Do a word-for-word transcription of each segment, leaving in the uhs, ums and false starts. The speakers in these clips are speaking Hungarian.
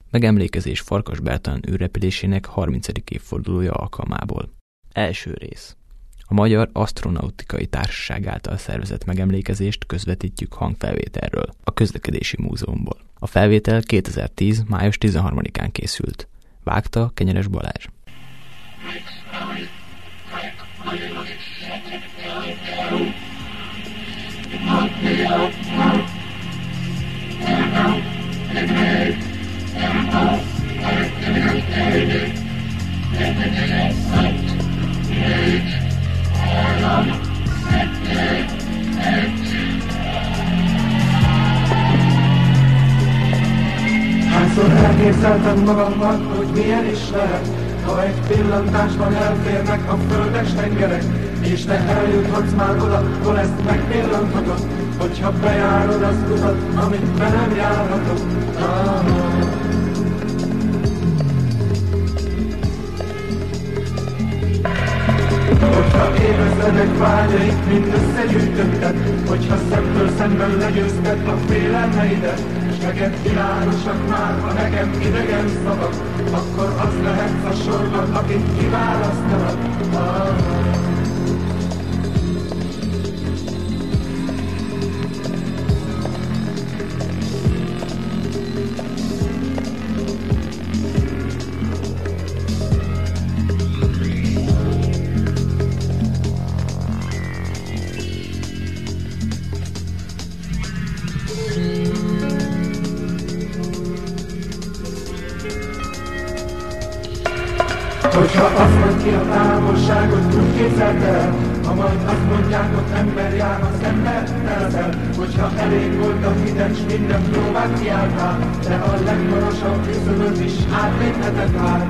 megemlékezés Farkas Bertalan űrrepülésének harmincadik évfordulója alkalmából. Első rész. A Magyar Asztronautikai Társaság által szervezett megemlékezést közvetítjük hangfelvételről, a Közlekedési Múzeumból. A felvétel kétezer-tíz. május tizenharmadikán készült. Vágta Kenyeres Balázs. Hányszor elképzeltem magamban, hogy milyen is lehet, ha egy pillantásban elférnek a földes tengerek, és te eljuthatsz már oda, hol ezt megpillanthatod, hogyha bejárod azt utat, amit be nem járhatod. Ah. Hogyha ébresztenek vágyaik, mind összegyűjtötted, hogyha szemtől szemben legyőzted a félelmeidet, és neked világosak már, ha nekem idegen szavak, akkor az lehetsz a sorban, akit kiválasztanak. Ah. Hogyha azt mond ki a távolságot, úgy képzeld el, ha majd azt mondják, ott ember jár, az ember teleszel. Hogyha elég volt a hideg, s minden próbát kiálltál, de a legmagasabb küszöböt is átlépheted már.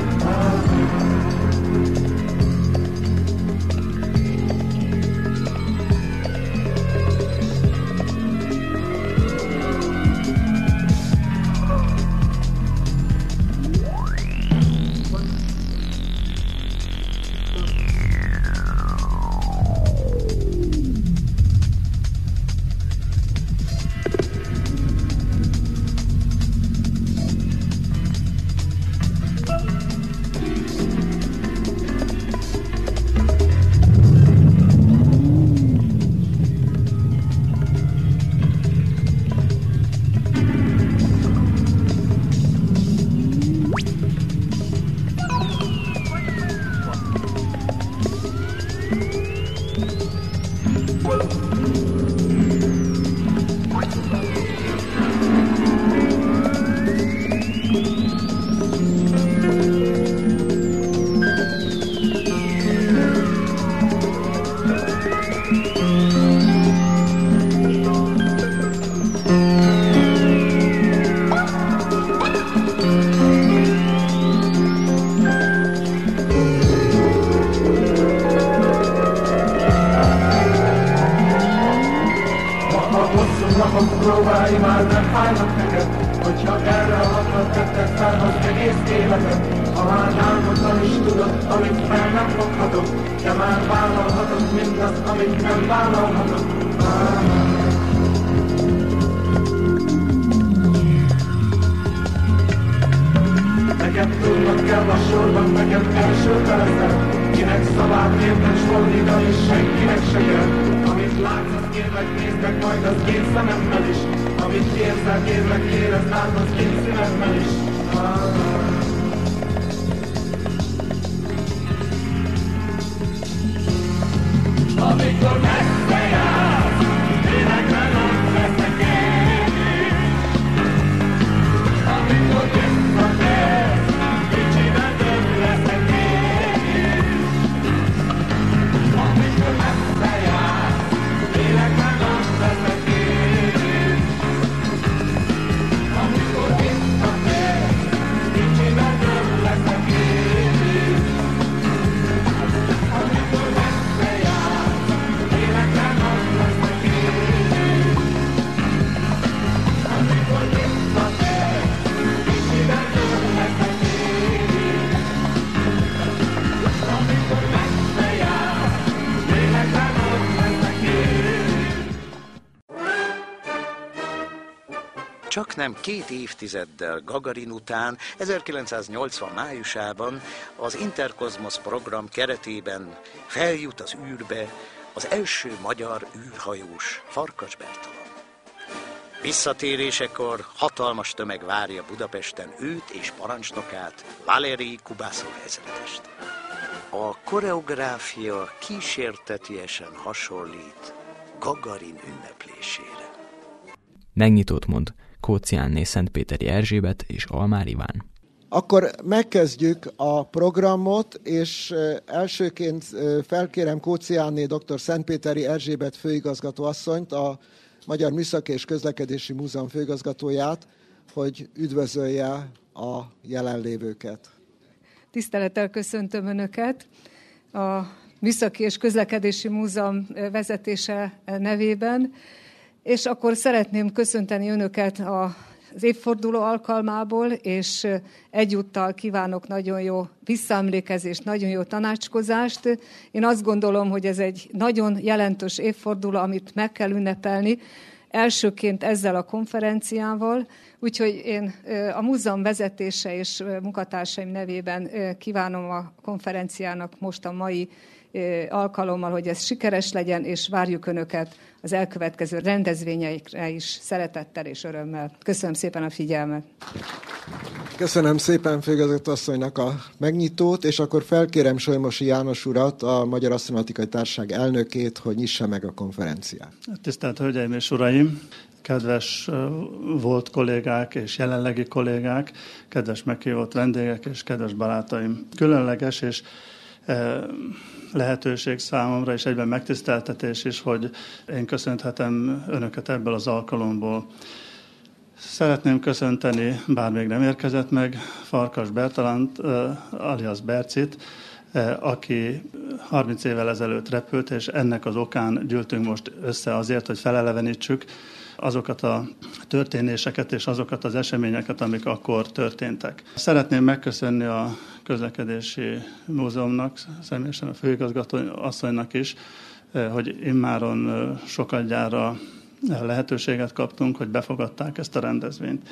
Próbálj már, nem fájnak neked, hogyha erre a hatra tetted fel az egész életed. Ha már álmodtan is tudod, amit fel nem foghatod, de már vállalhatod mindazt, amit nem vállalhatod. Neked tudnod kell a sorban, neked első leszel, kinek szavát érted, s fordítani senkinek se kell. Amit látsz, azt kérlek nézd meg majd az két szememmel is, amit érzel, kérlek érezd át az két szívemmel is. Amikor messze jársz, életben ott leszek én is. Amikor visszatérsz, kicsiben több leszek én is. Amikor messze jársz, életben ott leszek én is. Amikor visszatérsz, nem két évtizeddel Gagarin után, ezerkilencszáznyolcvan májusában az Interkozmosz program keretében feljut az űrbe az első magyar űrhajós, Farkas Bertalan. Visszatérésekor hatalmas tömeg várja Budapesten őt és parancsnokát, Valeri Kubászov ezredest. A koreográfia kísértetiesen hasonlít Gagarin ünneplésére. Megnyitót mond Kóczi Szentpéteri Erzsébet és Almár Iván. Akkor megkezdjük a programot, és elsőként felkérem Kóczi dr. Szentpéteri Erzsébet főigazgató asszonyt, a Magyar Műszaki és Közlekedési Múzeum főigazgatóját, hogy üdvözölje a jelenlévőket. Tisztelettel köszöntöm Önöket a Műszaki és Közlekedési Múzeum vezetése nevében, és akkor szeretném köszönteni Önöket az évforduló alkalmából, és egyúttal kívánok nagyon jó visszaemlékezést, nagyon jó tanácskozást. Én azt gondolom, hogy ez egy nagyon jelentős évforduló, amit meg kell ünnepelni, elsőként ezzel a konferenciával, úgyhogy én a múzeum vezetése és munkatársaim nevében kívánom a konferenciának most a mai alkalommal, hogy ez sikeres legyen, és várjuk Önöket az elkövetkező rendezvényeikre is szeretettel és örömmel. Köszönöm szépen a figyelmet! Köszönöm szépen főigazgató asszonynak a megnyitót, és akkor felkérem Solymosi János urat, a Magyar Asztronautikai Társaság elnökét, hogy nyissa meg a konferenciát. Tisztelt Hölgyeim és Uraim! Kedves volt kollégák és jelenlegi kollégák, kedves meghívott vendégek és kedves barátaim! Különleges és lehetőség számomra, és egyben megtiszteltetés is, hogy én köszönhetem Önöket ebből az alkalomból. Szeretném köszönteni, bár még nem érkezett meg, Farkas Bertalant, alias Bercit, aki harminc évvel ezelőtt repült, és ennek az okán gyűltünk most össze azért, hogy felelevenítsük azokat a történéseket és azokat az eseményeket, amik akkor történtek. Szeretném megköszönni a Közlekedési Múzeumnak, személyesen a főigazgató asszonynak is, hogy immáron sokadjára lehetőséget kaptunk, hogy befogadták ezt a rendezvényt.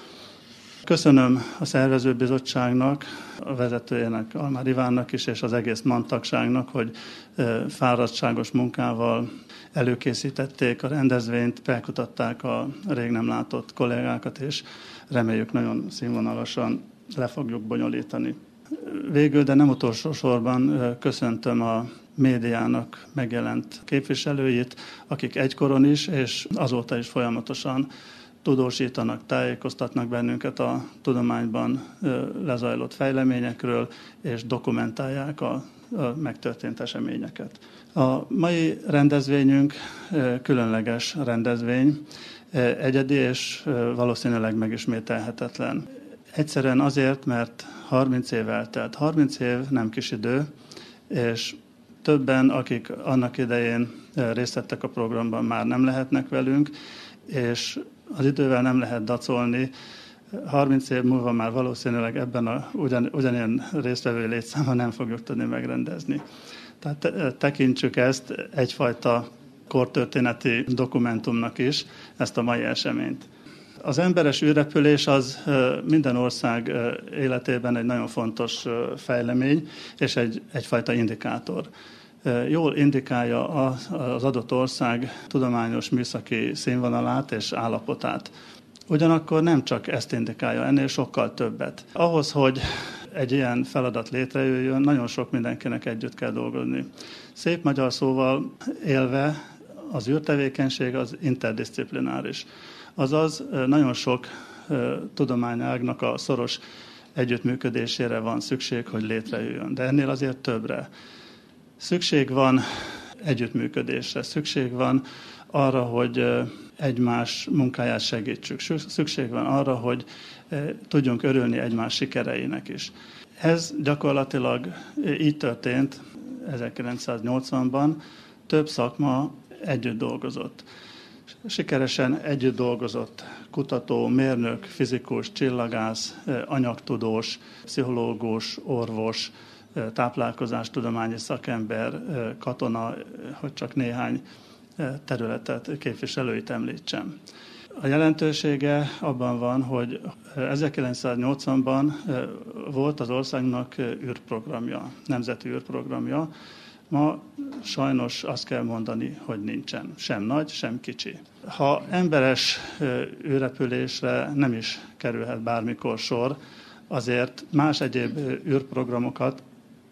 Köszönöm a szervezőbizottságnak, a vezetőjének, Almár Ivánnak is, és az egész MAN tagságnak, hogy fáradtságos munkával előkészítették a rendezvényt, felkutatták a rég nem látott kollégákat, és reméljük nagyon színvonalasan le fogjuk bonyolítani. Végül, de nem utolsó sorban köszöntöm a médiának megjelent képviselőit, akik egykoron is, és azóta is folyamatosan tudósítanak, tájékoztatnak bennünket a tudományban lezajlott fejleményekről, és dokumentálják a, a megtörtént eseményeket. A mai rendezvényünk különleges rendezvény, egyedi és valószínűleg megismételhetetlen. Egyszerűen azért, mert harminc év eltelt. harminc év nem kis idő, és többen, akik annak idején részt vettek a programban, már nem lehetnek velünk, és az idővel nem lehet dacolni. harminc év múlva már valószínűleg ebben a ugyan, ugyanilyen résztvevő létszámmal nem fogjuk tudni megrendezni. Tehát tekintsük ezt egyfajta kortörténeti dokumentumnak is, ezt a mai eseményt. Az emberes űrrepülés az minden ország életében egy nagyon fontos fejlemény, és egy, egyfajta indikátor. Jól indikálja az adott ország tudományos műszaki színvonalát és állapotát. Ugyanakkor nem csak ezt indikálja, ennél sokkal többet. Ahhoz, hogy egy ilyen feladat létrejöjjön, nagyon sok mindenkinek együtt kell dolgozni. Szép magyar szóval élve, az űrtevékenység az interdisziplináris. Azaz nagyon sok tudományágnak a szoros együttműködésére van szükség, hogy létrejöjjön. De ennél azért többre. Szükség van együttműködésre, szükség van arra, hogy egymás munkáját segítsük. Szükség van arra, hogy tudjunk örülni egymás sikereinek is. Ez gyakorlatilag így történt ezerkilencszáznyolcvanban, több szakma együtt dolgozott. Sikeresen együtt dolgozott kutató, mérnök, fizikus, csillagász, anyagtudós, pszichológus, orvos, táplálkozástudományi szakember, katona, hogy csak néhány területet, képviselőit említsem. A jelentősége abban van, hogy ezerkilencszáznyolcvanban volt az országnak űrprogramja, nemzeti űrprogramja. Ma sajnos azt kell mondani, hogy nincsen. Sem nagy, sem kicsi. Ha emberes űrrepülésre nem is kerülhet bármikor sor, azért más egyéb űrprogramokat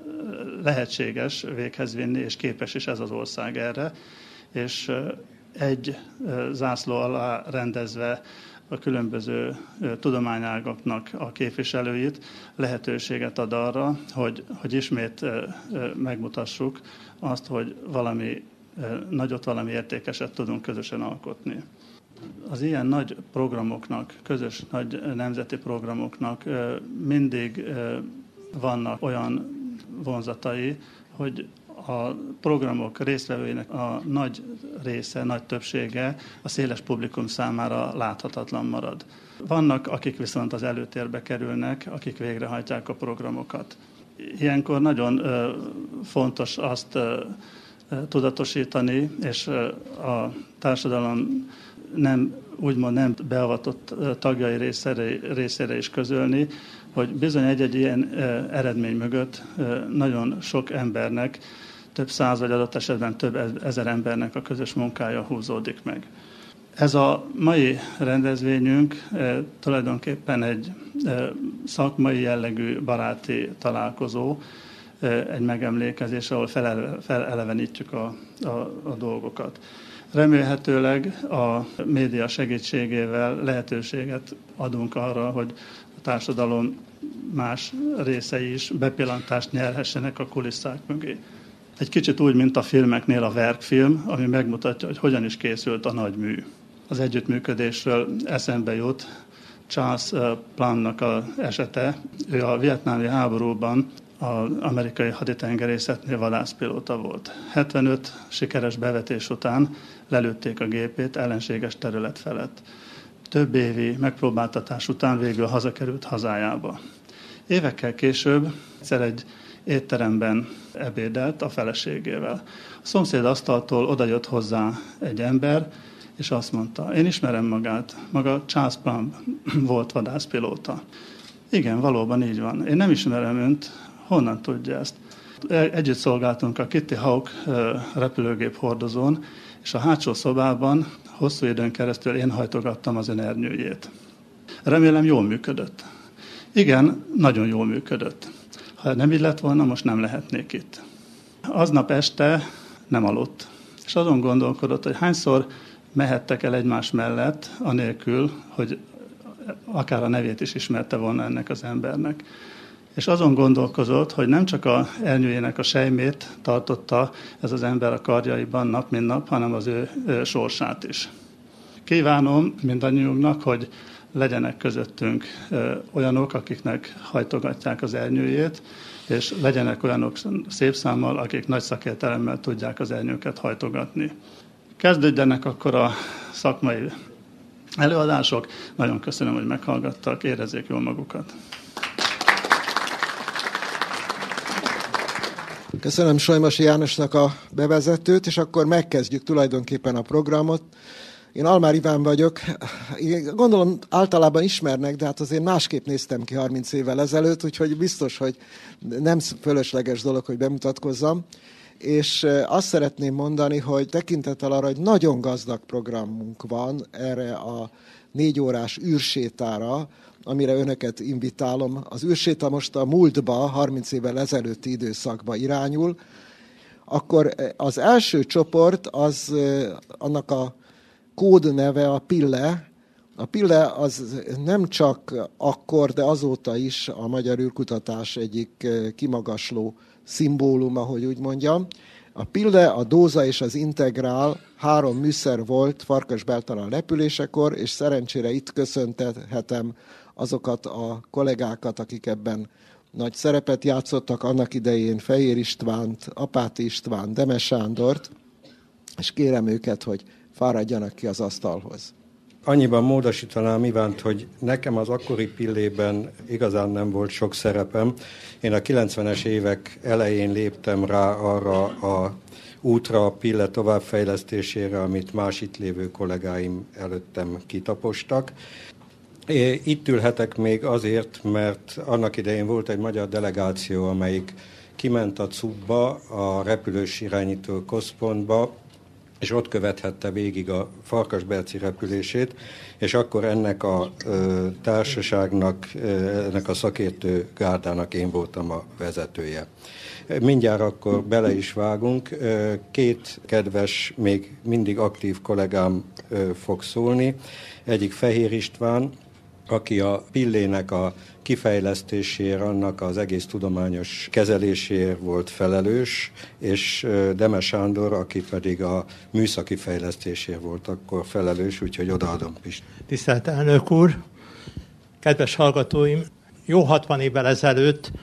lehetséges véghez vinni, és képes is ez az ország erre, és egy zászló alá rendezve a különböző tudományágaknak a képviselőit lehetőséget ad arra, hogy, hogy ismét megmutassuk azt, hogy valami nagyot, valami értékeset tudunk közösen alkotni. Az ilyen nagy programoknak, közös nagy nemzeti programoknak mindig vannak olyan vonzatai, hogy a programok résztvevőinek a nagy része, nagy többsége a széles publikum számára láthatatlan marad. Vannak, akik viszont az előtérbe kerülnek, akik végrehajtják a programokat. Ilyenkor nagyon fontos azt tudatosítani, és a társadalom nem, úgymond nem beavatott tagjai részére, részére is közölni, hogy bizony egy-egy ilyen eredmény mögött nagyon sok embernek, több száz vagy adott esetben több ezer embernek a közös munkája húzódik meg. Ez a mai rendezvényünk tulajdonképpen egy szakmai jellegű baráti találkozó, egy megemlékezés, ahol felelevenítjük a, a, a dolgokat. Remélhetőleg a média segítségével lehetőséget adunk arra, hogy a társadalom más részei is bepillantást nyerhessenek a kulisszák mögé. Egy kicsit úgy, mint a filmeknél a verkfilm, ami megmutatja, hogy hogyan is készült a nagy mű. Az együttműködésről eszembe jut Charles Plumnak az esete. Ő a vietnámi háborúban az amerikai haditengerészetnél vadászpilóta volt. hetvenöt sikeres bevetés után lelőtték a gépét ellenséges terület felett. Több évi megpróbáltatás után végül hazakerült hazájába. Évekkel később egyszer egy étteremben ebédelt a feleségével. A szomszéd asztaltól odajött hozzá egy ember, és azt mondta, én ismerem magát, maga Charles Plumb volt vadászpilóta. Igen, valóban így van. Én nem ismerem önt, honnan tudja ezt? Együtt szolgáltunk a Kitty Hawk repülőgép hordozón, és a hátsó szobában hosszú időn keresztül én hajtogattam az ön ernyőjét. Remélem jól működött. Igen, nagyon jól működött. Ha nem így lett volna, most nem lehetnék itt. Aznap este nem aludt, és azon gondolkodott, hogy hányszor mehettek el egymás mellett, anélkül, hogy akár a nevét is ismerte volna ennek az embernek. És azon gondolkozott, hogy nem csak a ernyőjének a sejmét tartotta ez az ember a karjaiban nap mint nap, hanem az ő, ő sorsát is. Kívánom mindannyiunknak, hogy legyenek közöttünk olyanok, akiknek hajtogatják az ernyőjét, és legyenek olyanok szép számmal, akik nagy szakértelemmel tudják az ernyőket hajtogatni. Kezdődjenek akkor a szakmai előadások. Nagyon köszönöm, hogy meghallgattak, érezzék jól magukat. Köszönöm Solymosi Jánosnak a bevezetőt, és akkor megkezdjük tulajdonképpen a programot. Én Almár Iván vagyok. Én gondolom általában ismernek, de hát azért másképp néztem ki harminc évvel ezelőtt, úgyhogy biztos, hogy nem fölösleges dolog, hogy bemutatkozzam. És azt szeretném mondani, hogy tekintettel arra, hogy nagyon gazdag programunk van erre a négy órás űrsétára, amire önöket invitálom. Az űrséta most a múltba, harminc évvel ezelőtti időszakba irányul. Akkor az első csoport, az annak a kódneve a Pille. A Pille az nem csak akkor, de azóta is a magyar űrkutatás egyik kimagasló szimbólum, ahogy úgy mondjam. A Pille, a Dóza és az Integrál három műszer volt Farkas Bertalan repülésekor, és szerencsére itt köszönhetem azokat a kollégákat, akik ebben nagy szerepet játszottak, annak idején Fehér Istvánt, Apáti István, Demes Sándort, és kérem őket, hogy fáradjanak ki az asztalhoz. Annyiban módosítanám Ivánt, hogy nekem az akkori Pillében igazán nem volt sok szerepem. Én a kilencvenes évek elején léptem rá arra a útra, a pille továbbfejlesztésére, amit más itt lévő kollégáim előttem kitapostak. Itt ülhetek még azért, mert annak idején volt egy magyar delegáció, amelyik kiment a cubba, a repülős irányító központba, és ott követhette végig a Farkasberci repülését, és akkor ennek a ö, társaságnak, ö, ennek a szakértő gárdának én voltam a vezetője. Mindjárt akkor bele is vágunk. Két kedves, még mindig aktív kollégám ö, fog szólni. Egyik Fehér István, aki a pillének a kifejlesztéséért, annak az egész tudományos kezeléséért volt felelős, és Demes Sándor, aki pedig a műszaki fejlesztésért volt akkor felelős, úgyhogy odaadom Pist. Tisztelt elnök úr, kedves hallgatóim, jó hatvan évvel ezelőtt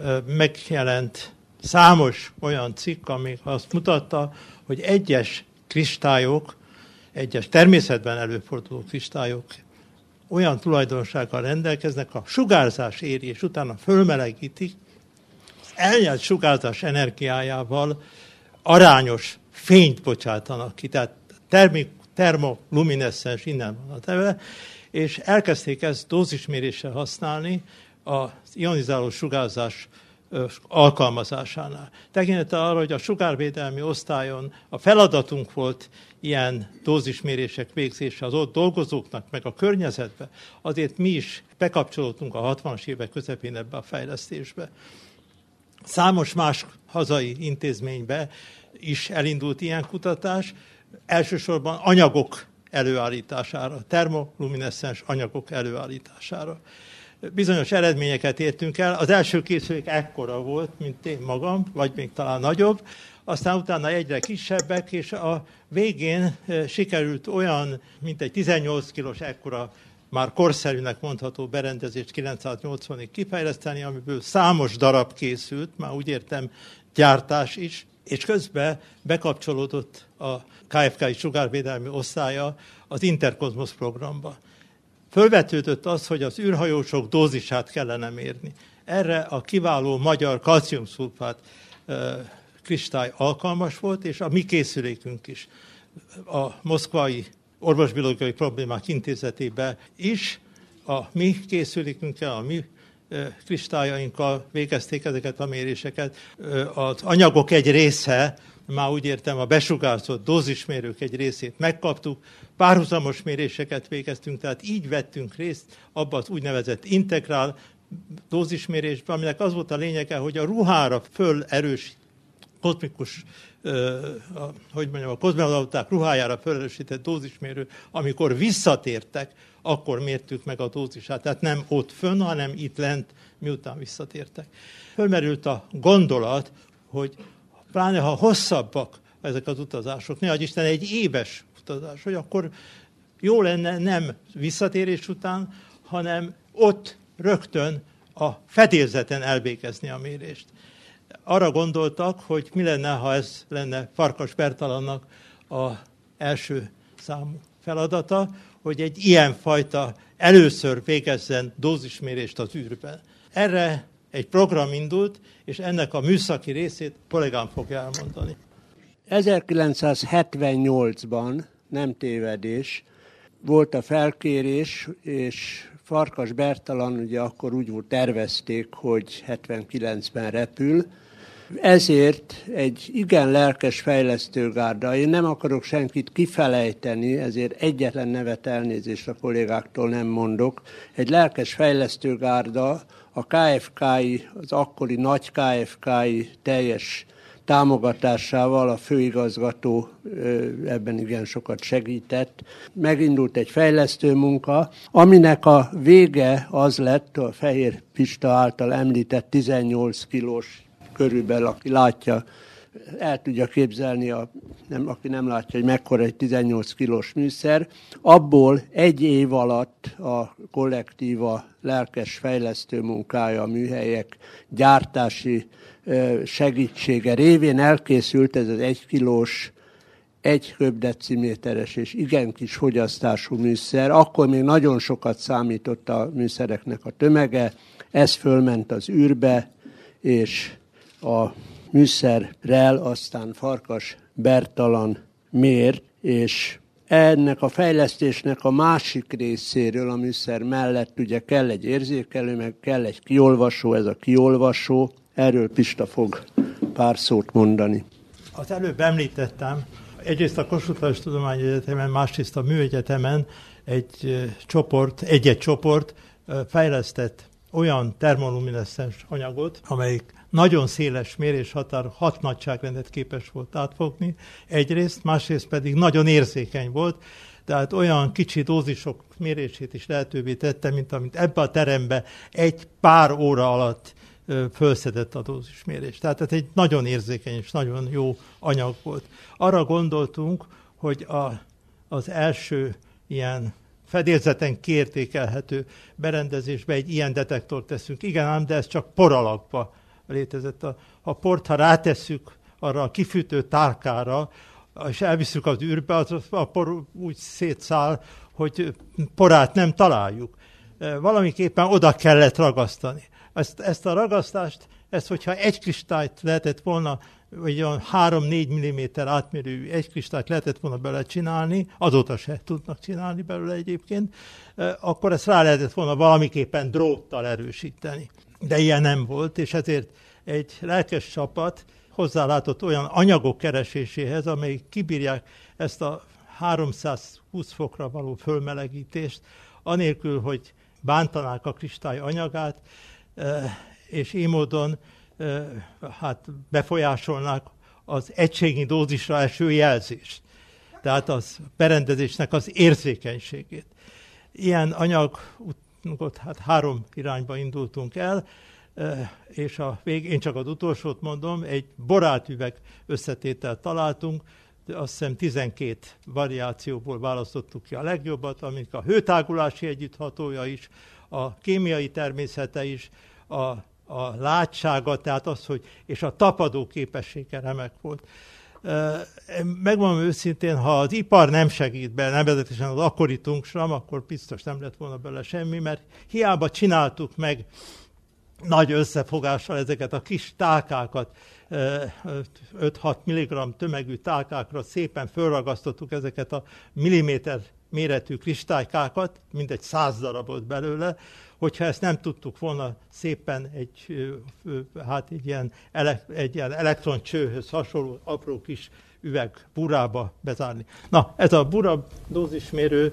megjelent számos olyan cikk, ami azt mutatta, hogy egyes kristályok, egyes természetben előforduló kristályok olyan tulajdonsággal rendelkeznek, a sugárzás éri, és utána fölmelegítik, az elnyelt sugárzás energiájával arányos fényt bocsátanak ki, tehát termi, termolumineszcens, innen van a neve, és elkezdték ezt dózisméréssel használni az ionizáló sugárzás alkalmazásánál. Tekintettel arra, hogy a sugárvédelmi osztályon a feladatunk volt ilyen dózismérések végzése az ott dolgozóknak, meg a környezetbe, azért mi is bekapcsolódtunk a hatvanas évek közepén ebbe a fejlesztésbe. Számos más hazai intézménybe is elindult ilyen kutatás, elsősorban anyagok előállítására, termolumineszcens anyagok előállítására. Bizonyos eredményeket értünk el. Az első készülék ekkora volt, mint én magam, vagy még talán nagyobb, aztán utána egyre kisebbek, és a végén sikerült olyan, mint egy tizennyolc kilós ekkora, már korszerűnek mondható berendezést kilencszáznyolcvanig kifejleszteni, amiből számos darab készült, már úgy értem gyártás is, és közben bekapcsolódott a ká ef ká-i sugárvédelmi osztálya az Interkozmosz programba. Fölvetődött az, hogy az űrhajósok dózisát kellene mérni. Erre a kiváló magyar kalciumszulfát kristály alkalmas volt, és a mi készülékünk is. A Moszkvai Orvosbiológiai Problémák Intézetében is a mi készülékünkkel, a mi kristályainkkal végezték ezeket a méréseket. Az anyagok egy része, már úgy értem, a besugárzott dózismérők egy részét megkaptuk, párhuzamos méréseket végeztünk, tehát így vettünk részt abban az úgynevezett integrál dózismérésben, aminek az volt a lényege, hogy a ruhára fölerős kozmikus, a, hogy mondjam, a kozmonauták ruhájára felerősített dózismérő, amikor visszatértek, akkor mértük meg a dózisát. Tehát nem ott fönn, hanem itt lent, miután visszatértek. Fölmerült a gondolat, hogy pláne ha hosszabbak ezek az utazások, nehogy Isten egy éves utazás, hogy akkor jó lenne nem visszatérés után, hanem ott rögtön a fedélzeten elvégezni a mérést. Arra gondoltak, hogy mi lenne, ha ez lenne Farkas Bertalannak az első számú feladata, hogy egy ilyenfajta először végezzen dózismérést az űrben. Erre egy program indult, és ennek a műszaki részét kollégám fogja elmondani. ezerkilencszázhetvennyolcban, nem tévedés, volt a felkérés, és Farkas Bertalan ugye akkor úgy volt, tervezték, hogy hetvenkilencben repül. Ezért egy igen lelkes fejlesztőgárda, én nem akarok senkit kifelejteni, ezért egyetlen nevet elnézést a kollégáktól nem mondok, egy lelkes fejlesztőgárda a ká ef ká-i, az akkori nagy ká ef ká-i teljes támogatásával, a főigazgató ebben igen sokat segített. Megindult egy fejlesztő munka, aminek a vége az lett, a Fehér Pista által említett tizennyolc kilós körülbelül, aki látja, el tudja képzelni, a, nem, aki nem látja, hogy mekkora egy tizennyolc kilós műszer. Abból egy év alatt a kollektíva lelkes fejlesztő munkája, a műhelyek gyártási segítsége révén elkészült ez az egy kilós, egy köbdeciméteres és igen kis fogyasztású műszer. Akkor még nagyon sokat számított a műszereknek a tömege, ez fölment az űrbe, és a műszerrel aztán Farkas Bertalan mér, és ennek a fejlesztésnek a másik részéről a műszer mellett ugye kell egy érzékelő, meg kell egy kiolvasó, ez a kiolvasó. Erről Pista fog pár szót mondani. Az előbb említettem, egyrészt a Kossuth Lajos Tudományegyetemen, másrészt a Műegyetemen egy csoport, egy-egy csoport fejlesztett olyan termolumineszcens anyagot, amelyik nagyon széles méréshatár, hat nagyságrendet képes volt átfogni egyrészt, másrészt pedig nagyon érzékeny volt, tehát olyan kicsi dózisok mérését is lehetővé tette, mint amit ebbe a terembe egy pár óra alatt fölszedett a dózismérés. Tehát ez egy nagyon érzékeny és nagyon jó anyag volt. Arra gondoltunk, hogy a, az első ilyen fedélzeten kiértékelhető berendezésbe egy ilyen detektort teszünk. Igen ám, de ez csak por alakba létezett. A, a port, ha rátesszük arra a kifűtő tálkára, és elviszük az űrbe, az a por úgy szétszáll, hogy porát nem találjuk. Valamiképpen oda kellett ragasztani. Ezt, ezt a ragasztást, ezt, hogyha egy kristályt lehetett volna, vagy olyan három-négy milliméter átmérőjű egy kristályt lehetett volna bele csinálni, azóta se tudnak csinálni belőle egyébként, akkor ezt rá lehetett volna valamiképpen dróttal erősíteni. De ilyen nem volt, és ezért egy lelkes csapat hozzálátott olyan anyagok kereséséhez, amelyik kibírják ezt a háromszázhúsz fokra való fölmelegítést, anélkül, hogy bántanák a kristály anyagát, és így módon hát befolyásolnák az egységnyi dózisra eső jelzést. Tehát az berendezésnek az érzékenységét. Ilyen anyagot hát három irányba indultunk el, és a vég, én csak az utolsót mondom, egy borátüveg összetételt találtunk, de azt hiszem tizenkét variációból választottuk ki a legjobbat, amik a hőtágulási együtthatója is, a kémiai természete is, a, a látsága, tehát az, hogy, és a tapadó képessége remek volt. Megmondom őszintén, ha az ipar nem segít be, nevezetesen az akkori tungsram, akkor biztos nem lett volna bele semmi, mert hiába csináltuk meg nagy összefogással ezeket a kis tálkákat, öt-hat milligramm tömegű tálkákra szépen fölragasztottuk ezeket a milliméter méretű kristálykákat, mindegy száz darabot belőle, hogyha ezt nem tudtuk volna szépen egy, hát egy, ilyen, egy ilyen elektroncsőhöz hasonló apró kis üveg burába bezárni. Na, ez a bura dózismérő,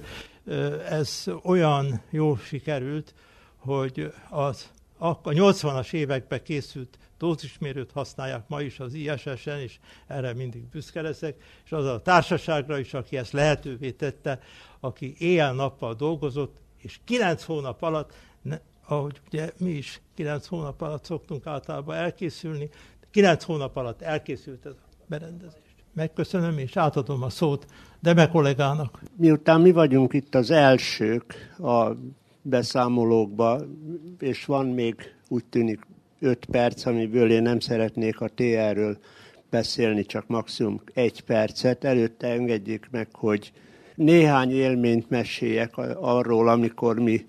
ez olyan jól sikerült, hogy az a nyolcvanas években készült dózismérőt használják ma is az I S S-en, és erre mindig büszke leszek, és az a társaságra is, aki ezt lehetővé tette, aki éjjel-nappal dolgozott, és kilenc hónap alatt, ne, ahogy ugye mi is kilenc hónap alatt szoktunk általában elkészülni, kilenc hónap alatt elkészült ez a berendezés. Megköszönöm, és átadom a szót Deme kollégának. Miután mi vagyunk itt az elsők a beszámolókban, és van még úgy tűnik öt perc, amiből én nem szeretnék a té er-ről beszélni, csak maximum egy percet. Előtte engedjék meg, hogy néhány élményt meséljek arról, amikor mi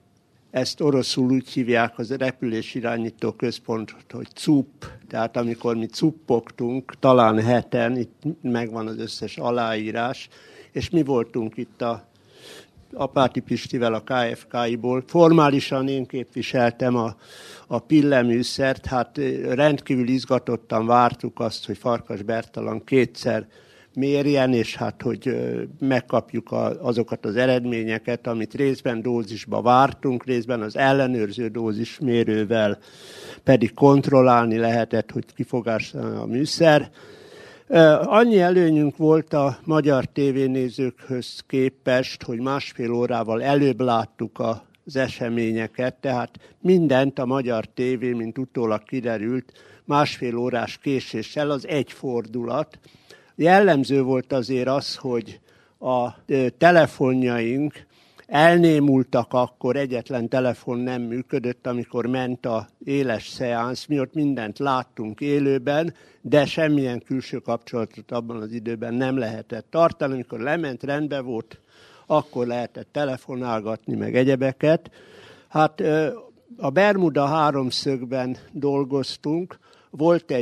ezt oroszul úgy hívják az repülésirányító központot, hogy cup, tehát amikor mi cuppogtunk, talán heten, itt megvan az összes aláírás, és mi voltunk itt a Apáti Pistivel a ká ef ká i-ból. Formálisan én képviseltem a, a pilleműszert, hát rendkívül izgatottan vártuk azt, hogy Farkas Bertalan kétszer mérjen, és hát, hogy megkapjuk a, azokat az eredményeket, amit részben dózisba vártunk, részben az ellenőrző dózismérővel pedig kontrollálni lehetett, hogy kifogásson a műszer. Annyi előnyünk volt a magyar tévénézőkhöz képest, hogy másfél órával előbb láttuk az eseményeket, tehát mindent a magyar tévé, mint utólag kiderült, másfél órás késéssel, az egy fordulat. Jellemző volt azért az, hogy a telefonjaink elnémultak, akkor egyetlen telefon nem működött, amikor ment a éles szeánsz, mi ott mindent láttunk élőben, de semmilyen külső kapcsolatot abban az időben nem lehetett tartani. Amikor lement, rendben volt, akkor lehetett telefonálgatni, meg egyebeket. Hát a Bermuda háromszögben dolgoztunk, volt egy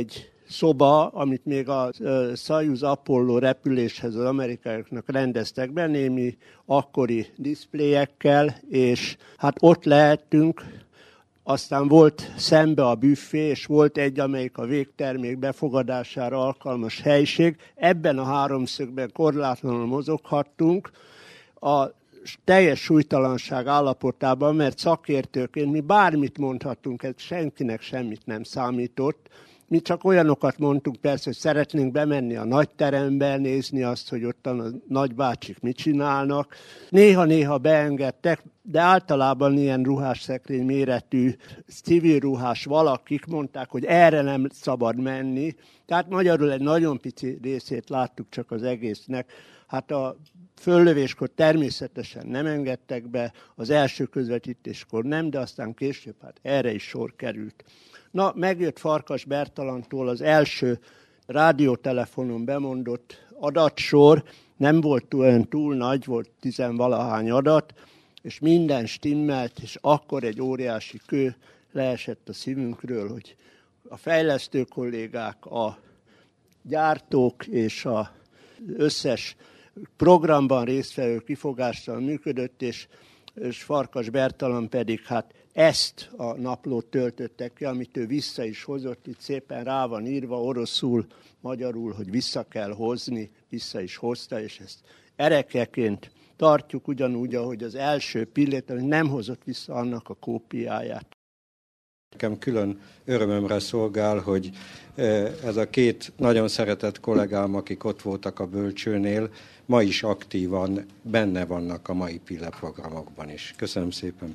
szoba, amit még a Soyuz Apollo repüléshez az amerikaiaknak rendeztek be, némi akkori diszpléjekkel, és hát ott lehettünk. Aztán volt szembe a büffé, és volt egy, amelyik a végtermék befogadására alkalmas helység. Ebben a háromszögben korlátlanul mozoghattunk a teljes súlytalanság állapotában, mert szakértőként mi bármit mondhattunk, ez senkinek semmit nem számított. Mi csak olyanokat mondtunk persze, hogy szeretnénk bemenni a nagyterembe, nézni azt, hogy ottan a nagybácsik mit csinálnak. Néha-néha beengedtek, de általában ilyen ruhásszekrény méretű, civil ruhás valakik mondták, hogy erre nem szabad menni. Tehát magyarul egy nagyon pici részét láttuk csak az egésznek. Hát a föllövéskor természetesen nem engedtek be, az első közvetítéskor nem, de aztán később hát erre is sor került. Na, megjött Farkas Bertalantól az első rádiótelefonon bemondott adatsor, nem volt olyan túl nagy, volt tizenvalahány adat, és minden stimmelt, és akkor egy óriási kő leesett a szívünkről, hogy a fejlesztő kollégák, a gyártók és az összes programban résztvevő kifogással működött, és, és Farkas Bertalan pedig hát ezt a naplót töltötte ki, amit ő vissza is hozott, itt szépen rá van írva oroszul, magyarul, hogy vissza kell hozni, vissza is hozta, és ezt erekeként tartjuk ugyanúgy, ahogy az első pillét, amit nem hozott vissza annak a kópiáját. Nekem külön örömömre szolgál, hogy ez a két nagyon szeretett kollégám, akik ott voltak a bölcsőnél, ma is aktívan benne vannak a mai Pille programokban is. Köszönöm szépen!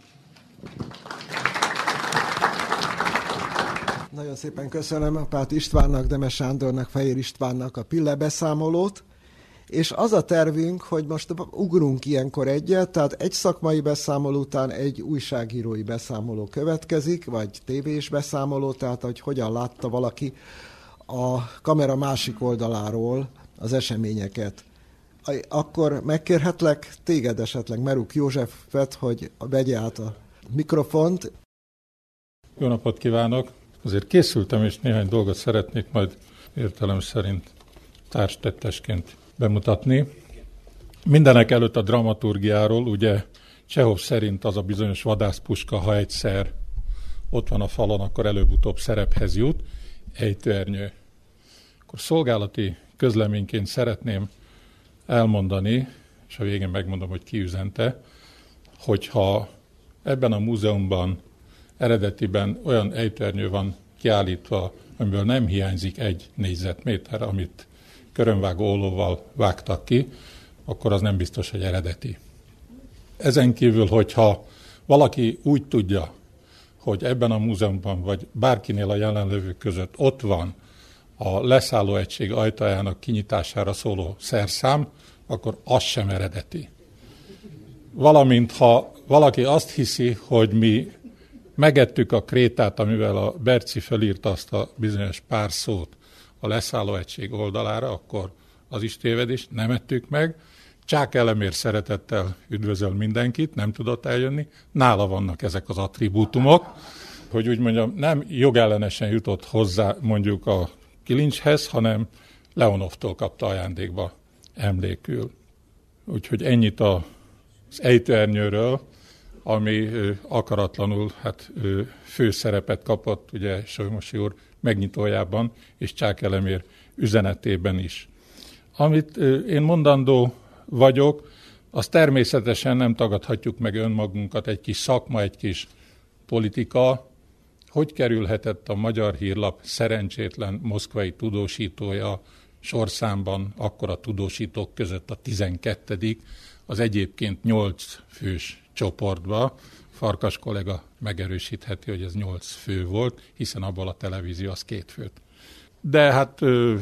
Nagyon szépen köszönöm Pát Istvánnak, Demes Sándornak, Fehér Istvánnak a Pille beszámolót, és az a tervünk, hogy most ugrunk ilyenkor egyet, tehát egy szakmai beszámoló után egy újságírói beszámoló következik, vagy tévés beszámoló, tehát hogy hogyan látta valaki a kamera másik oldaláról az eseményeket. Akkor megkérhetlek téged esetleg, Meruk Józsefet, hogy vegye át a mikrofont. Jó napot kívánok! Azért készültem, és néhány dolgot szeretnék majd értelem szerint társtettesként bemutatni. Mindenek előtt a dramaturgiáról, ugye Csehov szerint az a bizonyos vadászpuska, ha egyszer ott van a falon, akkor előbb-utóbb szerephez jut, ejtőernyő. Akkor szolgálati közleményként szeretném elmondani, és a végén megmondom, hogy ki üzente, hogyha ebben a múzeumban eredetiben olyan ejtőernyő van kiállítva, amiből nem hiányzik egy négyzetméter, amit körömvágó ollóval vágtak ki, akkor az nem biztos, hogy eredeti. Ezen kívül, hogyha valaki úgy tudja, hogy ebben a múzeumban, vagy bárkinél a jelenlévők között ott van a leszállóegység ajtajának kinyitására szóló szerszám, akkor az sem eredeti. Valamint, ha valaki azt hiszi, hogy mi megettük a krétát, amivel a Berci felírta azt a bizonyos pár szót a leszállóegység oldalára, akkor az is tévedés, nem ettük meg. Csák Elemér szeretettel üdvözöl mindenkit, nem tudott eljönni, nála vannak ezek az attribútumok, hogy úgy mondjam, nem jogellenesen jutott hozzá mondjuk a kilincshez, hanem Leonovtól kapta ajándékba emlékül. Úgyhogy ennyit az ejtőernyőről, ami akaratlanul hát, főszerepet kapott ugye Solymosi úr megnyitójában és Csák Elemér üzenetében is. Amit én mondandó vagyok, az természetesen nem tagadhatjuk meg önmagunkat, egy kis szakma, egy kis politika. Hogy kerülhetett a Magyar Hírlap szerencsétlen moszkvai tudósítója sorszámban, akkor a tudósítók között a tizenkettedik az egyébként nyolc fős csoportba. Farkas kollega megerősítheti, hogy ez nyolc fő volt, hiszen abból a televízió az két főt. De hát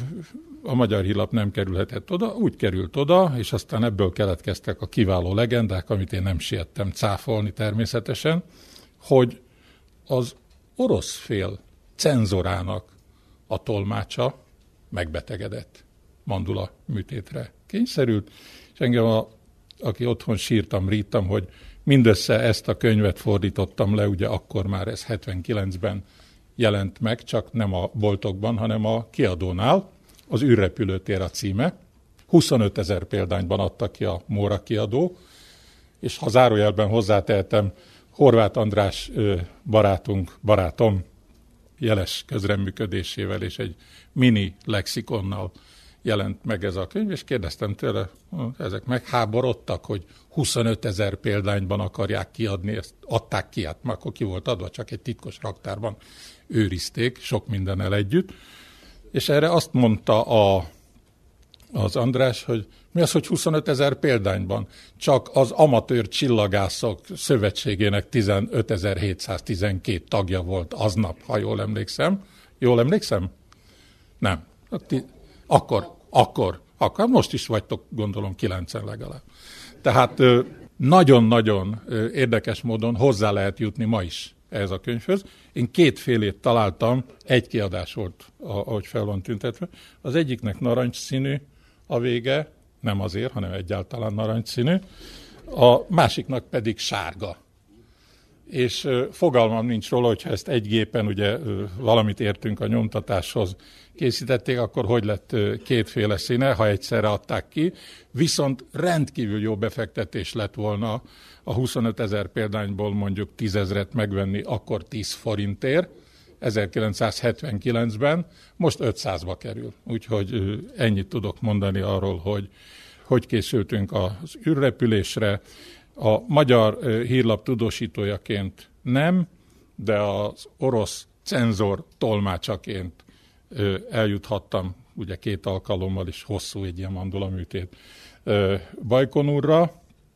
a Magyar Hírlap nem kerülhetett oda, úgy került oda, és aztán ebből keletkeztek a kiváló legendák, amit én nem siettem cáfolni természetesen, hogy az orosz fél cenzorának a tolmácsa megbetegedett, mandula műtétre kényszerült, és engem, a, aki otthon sírtam, rítam, hogy mindössze ezt a könyvet fordítottam le, ugye akkor már ez hetvenkilencben jelent meg, csak nem a boltokban, hanem a kiadónál. Az űrrepülőtér a címe. huszonöt ezer példányban adta ki a Móra kiadó, és ha zárójelben hozzátehetem, Horváth András barátunk, barátom jeles közreműködésével és egy mini lexikonnal jelent meg ez a könyv, és kérdeztem tőle, ezek megháborodtak, hogy huszonöt ezer példányban akarják kiadni, ezt adták ki, hát már akkor ki volt adva, csak egy titkos raktárban őrizték, sok mindennel együtt, és erre azt mondta a, az András, hogy mi az, hogy huszonöt ezer példányban? Csak az Amatőr Csillagászok Szövetségének tizenötezer-hétszáztizenkét tagja volt aznap, ha jól emlékszem. Jól emlékszem? Nem. Akkor, akkor, akkor, most is vagytok, gondolom, kilencen legalább. Tehát nagyon-nagyon érdekes módon hozzá lehet jutni ma is ehhez a könyvhöz. Én kétfélét találtam, egy kiadás volt, ahogy fel van tüntetve. Az egyiknek narancsszínű a vége, nem azért, hanem egyáltalán narancsszínű, a másiknak pedig sárga. És fogalmam nincs róla, hogyha ezt egy gépen ugye valamit értünk a nyomtatáshoz készítették, akkor hogy lett kétféle színe, ha egyszerre adták ki. Viszont rendkívül jó befektetés lett volna a huszonöt ezer példányból mondjuk tízezret megvenni, akkor tíz forintért, ezerkilencszázhetvenkilencben, most ötszázba kerül. Úgyhogy ennyit tudok mondani arról, hogy hogy készültünk az űrrepülésre. A magyar hírlap tudósítójaként nem, de az orosz cenzor tolmácsaként eljuthattam, ugye két alkalommal is hosszú egy ilyen mandulaműtét Bajkonurra.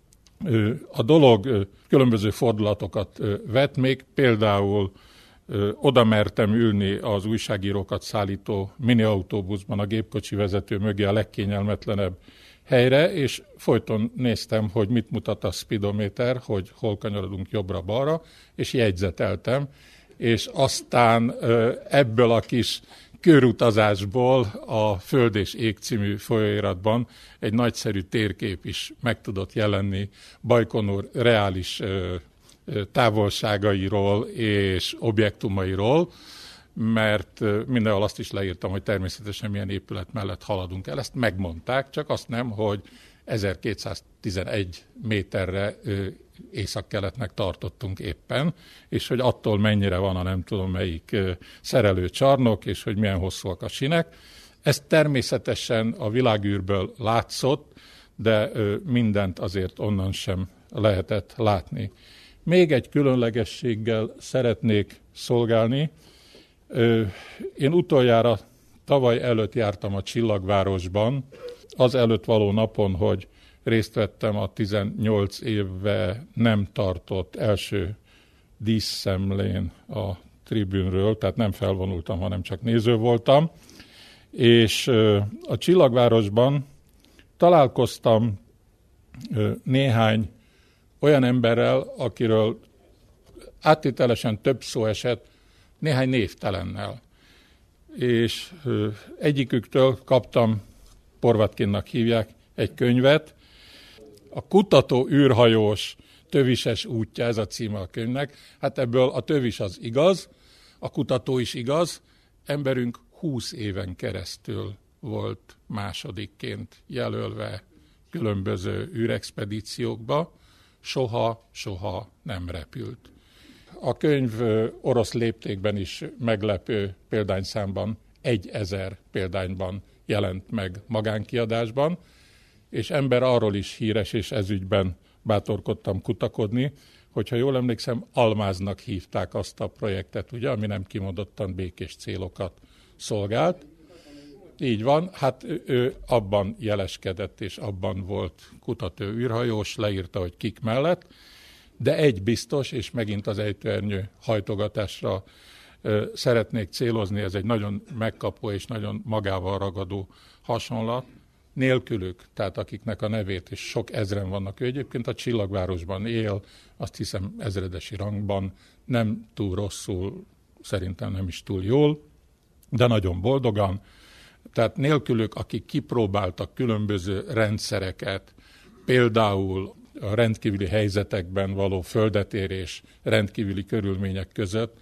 A dolog különböző fordulatokat vett még, például oda mertem ülni az újságírókat szállító miniautóbuszban a gépkocsi vezető mögé a legkényelmetlenebb helyre, és folyton néztem, hogy mit mutat a speedométer, hogy hol kanyarodunk jobbra-balra, és jegyzeteltem, és aztán ebből a kis körutazásból a Föld és Ég című folyóiratban egy nagyszerű térkép is meg tudott jelenni Bajkonur reális távolságairól és objektumairól, mert mindenhol azt is leírtam, hogy természetesen milyen épület mellett haladunk el. Ezt megmondták, csak azt nem, hogy ezerkétszáztizenegy méterre északkeletnek tartottunk éppen, és hogy attól mennyire van a nem tudom melyik szerelőcsarnok, és hogy milyen hosszúak a sinek. Ez természetesen a világűrből látszott, de mindent azért onnan sem lehetett látni. Még egy különlegességgel szeretnék szolgálni. Én utoljára tavaly előtt jártam a Csillagvárosban, az előtt való napon, hogy részt vettem a tizennyolc éve nem tartott első díszszemlén a tribünről, tehát nem felvonultam, hanem csak néző voltam, és a Csillagvárosban találkoztam néhány olyan emberrel, akiről áttételesen több szó esett, néhány névtelennel. És egyiküktől kaptam, Porvatkinnak hívják, egy könyvet. A kutató űrhajós tövises útja, ez a címe a könyvnek. Hát ebből a tövis az igaz, a kutató is igaz. Emberünk húsz éven keresztül volt másodikként jelölve különböző űrexpedíciókba, soha, soha nem repült. A könyv orosz léptékben is meglepő példányszámban, egyezer példányban jelent meg magánkiadásban, és ember arról is híres, és ezügyben bátorkodtam kutakodni, hogyha jól emlékszem, Almáznak hívták azt a projektet, ugye, ami nem kimondottan békés célokat szolgált. Így van, hát ő, ő abban jeleskedett, és abban volt kutató űrhajós, leírta, hogy kik mellett, de egy biztos, és megint az ejtőernyő hajtogatásra ö, szeretnék célozni, ez egy nagyon megkapó és nagyon magával ragadó hasonlat, nélkülük, tehát akiknek a nevét, és sok ezren vannak, ő egyébként a Csillagvárosban él, azt hiszem ezredesi rangban, nem túl rosszul, szerintem nem is túl jól, de nagyon boldogan. Tehát nélkülük, akik kipróbáltak különböző rendszereket, például a rendkívüli helyzetekben való földetérés rendkívüli körülmények között,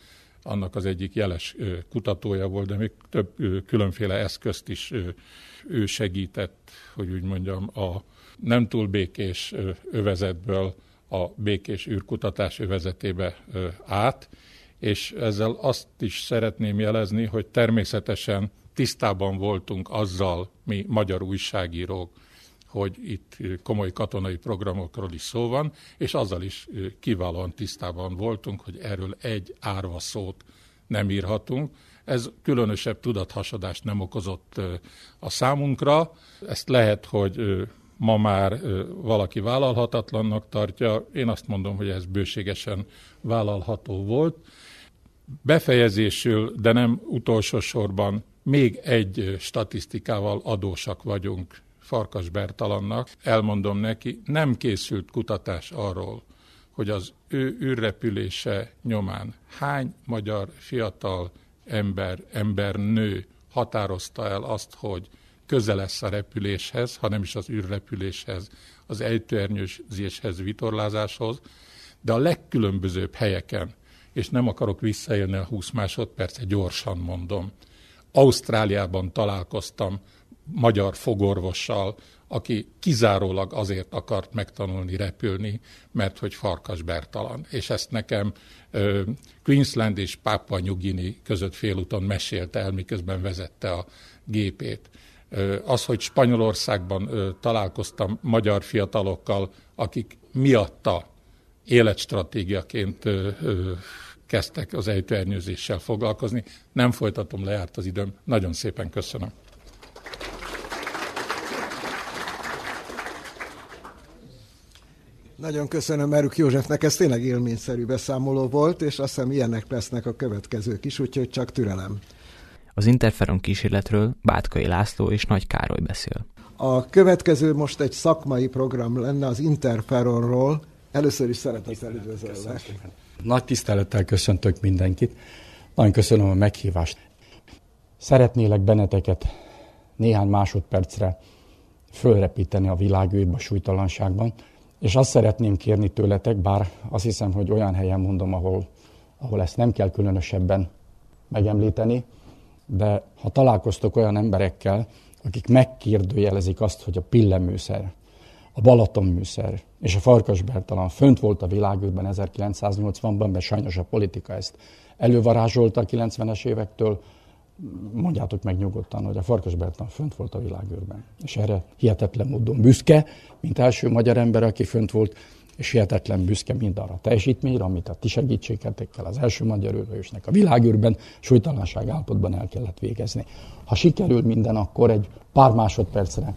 annak az egyik jeles kutatója volt, de még több különféle eszközt is ő segített, hogy úgy mondjam, a nem túl békés övezetből a békés űrkutatás övezetébe át, és ezzel azt is szeretném jelezni, hogy természetesen tisztában voltunk azzal, mi magyar újságírók, hogy itt komoly katonai programokról is szó van, és azzal is kiválóan tisztában voltunk, hogy erről egy árva szót nem írhatunk. Ez különösebb tudathasadást nem okozott a számunkra. Ezt lehet, hogy ma már valaki vállalhatatlannak tartja. Én azt mondom, hogy ez bőségesen vállalható volt. Befejezésül, de nem utolsó sorban még egy statisztikával adósak vagyunk Farkas Bertalannak. Elmondom neki, nem készült kutatás arról, hogy az ő űrrepülése nyomán hány magyar fiatal ember, embernő határozta el azt, hogy közel lesz a repüléshez, hanem is az űrrepüléshez, az ejtőernyőzéshez, vitorlázáshoz, de a legkülönbözőbb helyeken, és nem akarok visszaélni a húsz másodperce, gyorsan mondom, Ausztráliában találkoztam magyar fogorvossal, aki kizárólag azért akart megtanulni repülni, mert hogy Farkas Bertalan. És ezt nekem uh, Queensland és Papua New Guinea között félúton mesélte el, miközben vezette a gépét. Uh, az, hogy Spanyolországban uh, találkoztam magyar fiatalokkal, akik miatta életstratégiaként uh, uh, kezdtek az ejtőernyőzéssel foglalkozni. Nem folytatom, lejárt az időm. Nagyon szépen köszönöm. Nagyon köszönöm Erük Józsefnek, ez tényleg élményszerű beszámoló volt, és azt hiszem ilyenek lesznek a következők is, úgyhogy csak türelem. Az Interferon kísérletről Bátkai László és Nagy Károly beszél. A következő most egy szakmai program lenne az Interferonról. Először is szeretettel üdvözöllek. Nagy tisztelettel köszöntök mindenkit. Nagyon köszönöm a meghívást. Szeretnélek benneteket néhány másodpercre fölrepíteni a világűrbe, a súlytalanságban, és azt szeretném kérni tőletek, bár azt hiszem, hogy olyan helyen mondom, ahol, ahol ezt nem kell különösebben megemlíteni, de ha találkoztok olyan emberekkel, akik megkérdőjelezik azt, hogy a pilleműszer, a Balatonműszer és a Farkas Bertalan fönt volt a világűrben ezerkilencszáznyolcvanban, mert sajnos a politika ezt elővarázsolta a kilencvenes évektől, mondjátok meg nyugodtan, hogy a Farkas Bertalan fönt volt a világűrben. És erre hihetetlen módon büszke, mint első magyar ember, aki fönt volt, és hihetetlen büszke mindarra a teljesítményre, amit a ti segítségetekkel az első magyar űrhajósnak a világűrben súlytalanság állapotban el kellett végezni. Ha sikerül minden, akkor egy pár másodpercre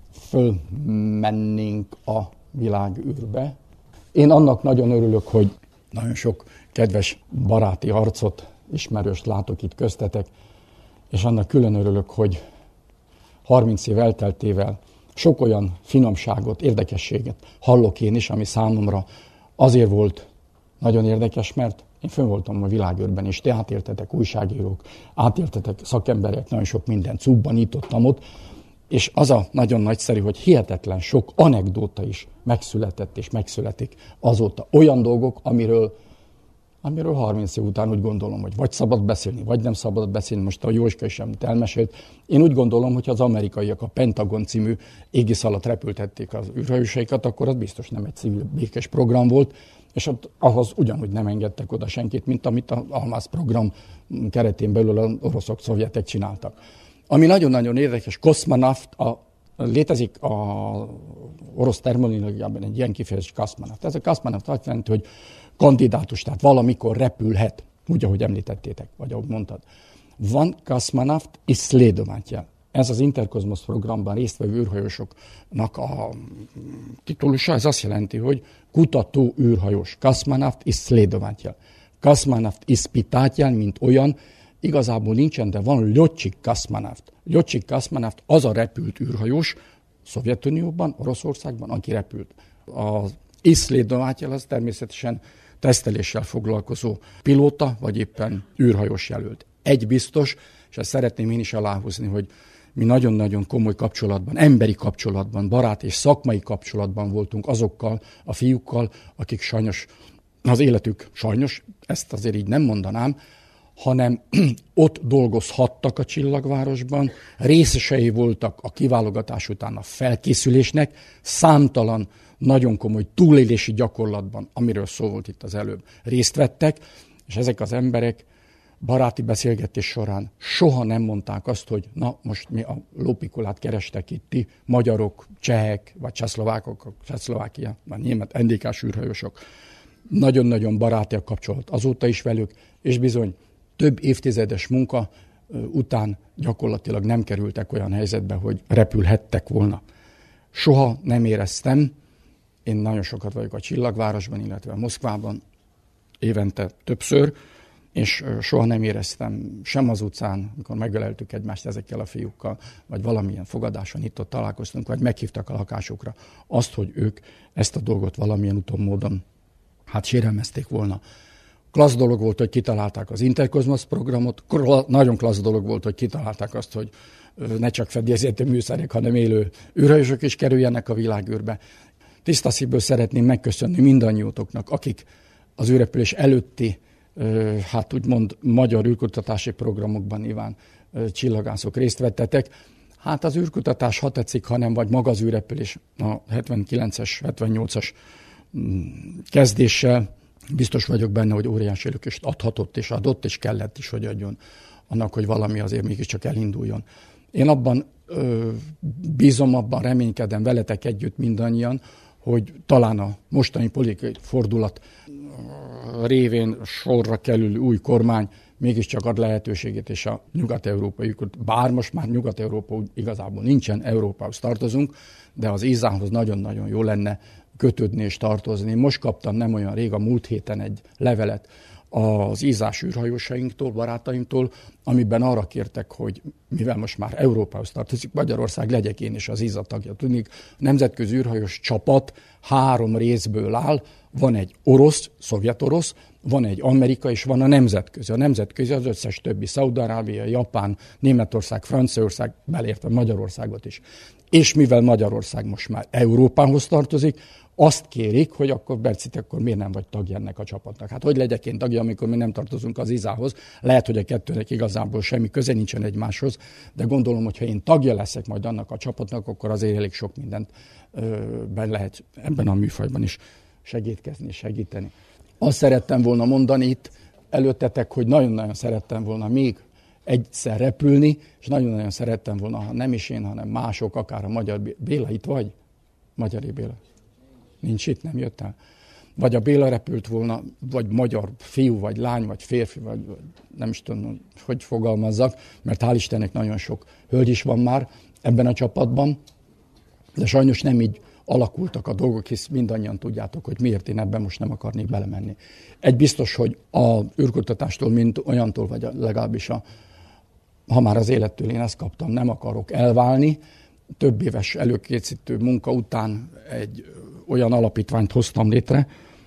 fölmennénk a világűrbe. Én annak nagyon örülök, hogy nagyon sok kedves baráti arcot, ismerőst látok itt köztetek, és annak külön örülök, hogy harminc év elteltével sok olyan finomságot, érdekességet hallok én is, ami számomra azért volt nagyon érdekes, mert én fönn voltam a világűrben, és te átéltetek újságírók, átéltetek szakemberek, nagyon sok mindent cubbanítottam ott, és az a nagyon nagyszerű, hogy hihetetlen sok anekdóta is megszületett és megszületik azóta. Olyan dolgok, amiről, amiről harminc év után úgy gondolom, hogy vagy szabad beszélni, vagy nem szabad beszélni. Most a Jóska is amit elmesélt. Én úgy gondolom, hogy az amerikaiak a Pentagon című égisz alatt repültették az űrhajósaikat, akkor az biztos nem egy civil békés program volt, és ott ahhoz ugyanúgy nem engedtek oda senkit, mint amit az Almász program keretén belül az oroszok, szovjetek csináltak. Ami nagyon-nagyon érdekes, Kosmonaut, a, létezik az orosz terminológiában egy ilyen kifejezés, Kosmonaut. Ez a Kosmonaut azt jelenti, hogy kandidátus, tehát valamikor repülhet, úgy, ahogy említettétek, vagy ahogy mondtad. Van Kosmonaut исследователь. Ez az Interkozmosz programban résztvevő űrhajósoknak a titulusa, ez azt jelenti, hogy kutató űrhajós. Kosmonaut исследователь. Kosmonaut испытатель, mint olyan, igazából nincsen, de van Ljotsik Kosmonaut. Ljotsik Kosmonaut az a repült űrhajós Szovjetunióban, Oroszországban, aki repült. Az исследователь az természetesen teszteléssel foglalkozó pilóta, vagy éppen űrhajós jelölt. Egy biztos, és ezt szeretném én is aláhúzni, hogy mi nagyon-nagyon komoly kapcsolatban, emberi kapcsolatban, barát és szakmai kapcsolatban voltunk azokkal a fiúkkal, akik sajnos, az életük sajnos, ezt azért így nem mondanám, hanem ott dolgozhattak a csillagvárosban, részesei voltak a kiválogatás után a felkészülésnek, számtalan nagyon komoly túlélési gyakorlatban, amiről szó volt itt az előbb, részt vettek, és ezek az emberek baráti beszélgetés során soha nem mondták azt, hogy na most mi a lópikulát kerestek itt, ti magyarok, csehek, vagy csehszlovákok, Csehszlovákia, vagy német en dé ká-s űrhajósok. Nagyon-nagyon baráti a kapcsolat azóta is velük, és bizony több évtizedes munka után gyakorlatilag nem kerültek olyan helyzetbe, hogy repülhettek volna. Soha nem éreztem, én nagyon sokat vagyok a Csillagvárosban, illetve Moszkvában, évente többször, és soha nem éreztem sem az utcán, amikor megöleltük egymást ezekkel a fiúkkal, vagy valamilyen fogadáson itt-ott találkoztunk, vagy meghívtak a lakásukra, azt, hogy ők ezt a dolgot valamilyen úton, módon hát sérelmezték volna. Klassz dolog volt, hogy kitalálták az Interkozmosz programot, nagyon klassz dolog volt, hogy kitalálták azt, hogy ne csak fedélzeti műszerek, hanem élő űrhajósok is kerüljenek a világűrbe. Tiszta szívből szeretném megköszönni mindannyiótoknak, akik az űrrepülés előtti, hát úgymond magyar űrkutatási programokban nyilván csillagászok részt vettetek. Hát az űrkutatás, ha tetszik, hanem vagy maga az űrrepülés a hetvenkilences, hetvennyolcas kezdéssel, biztos vagyok benne, hogy óriási lökést adhatott és adott, és kellett is, hogy adjon annak, hogy valami azért mégiscsak elinduljon. Én abban ö, bízom, abban reménykedem veletek együtt mindannyian, hogy talán a mostani politikai fordulat révén sorra kerül új kormány mégiscsak ad lehetőségét, és a nyugat-európai, bár most már Nyugat-Európa igazából nincsen, Európához tartozunk, de az é es á-hoz nagyon-nagyon jó lenne kötődni és tartozni. Most kaptam nem olyan rég, a múlt héten egy levelet az é es á-s űrhajósainktól, barátaimtól, amiben arra kértek, hogy mivel most már Európához tartozik Magyarország, legyek én is az é es á tagja. Tudnék, a nemzetközi űrhajós csapat három részből áll, van egy orosz, szovjet-orosz, van egy amerikai, és van a nemzetközi. A nemzetközi az összes többi, Szaúd-Arábia, Japán, Németország, Franciaország, belértve Magyarországot is. És mivel Magyarország most már Európához tartozik, azt kérik, hogy akkor Bercit, akkor miért nem vagy tagja ennek a csapatnak? Hát hogy legyek én tagja, amikor mi nem tartozunk az é es á-hoz? Lehet, hogy a kettőnek igazából semmi köze nincsen egymáshoz, de gondolom, hogy ha én tagja leszek majd annak a csapatnak, akkor azért elég sok mindent ö, ben lehet ebben a műfajban is segítkezni és segíteni. Azt szerettem volna mondani itt előttetek, hogy nagyon-nagyon szerettem volna még egyszer repülni, és nagyon-nagyon szerettem volna, ha nem is én, hanem mások, akár a Magyar Béla, itt vagy? Magyari Béla. Nincs itt, nem jött el. Vagy a Béla repült volna, vagy magyar fiú, vagy lány, vagy férfi, vagy, vagy nem is tudom, hogy fogalmazzak, mert hál' Istennek nagyon sok hölgy is van már ebben a csapatban, de sajnos nem így alakultak a dolgok, hisz mindannyian tudjátok, hogy miért én ebben most nem akarnék belemenni. Egy biztos, hogy a űrkutatástól, mint olyantól, vagy legalábbis a, ha már az élettől én ezt kaptam, nem akarok elválni. Több éves előkészítő munka után egy olyan alapítványt hoztam létre,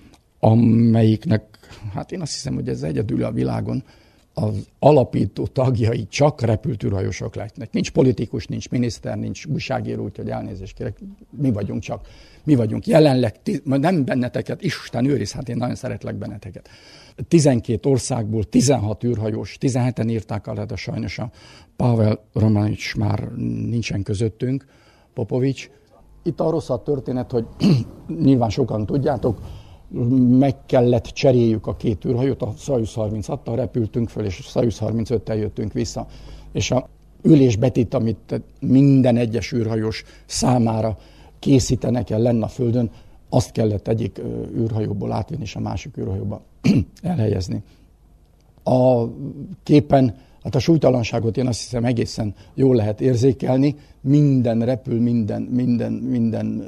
amelyiknek, hát én azt hiszem, hogy ez egyedül a világon, az alapító tagjai csak repült űrhajósok lehetnek. Nincs politikus, nincs miniszter, nincs újságíró, úgyhogy elnézést kérek, mi vagyunk csak. Mi vagyunk jelenleg, nem benneteket, Isten őriz, hát én nagyon szeretlek benneteket. tizenkét országból tizenhat űrhajós, tizenheten írták alá, de sajnos a Pavel Romanics már nincsen közöttünk, Popovics. Itt arról szól a történet, hogy nyilván sokan tudjátok, meg kellett cseréljük a két űrhajót, a Szajus harminchattal repültünk föl, és a Szajus harmincöttel jöttünk vissza. És a ülésbetét, amit minden egyes űrhajós számára készítenek el lenne a Földön, azt kellett egyik űrhajóból átvinni, és a másik űrhajóba elhelyezni. A képen, hát a súlytalanságot én azt hiszem egészen jól lehet érzékelni, minden repül, minden, minden, minden,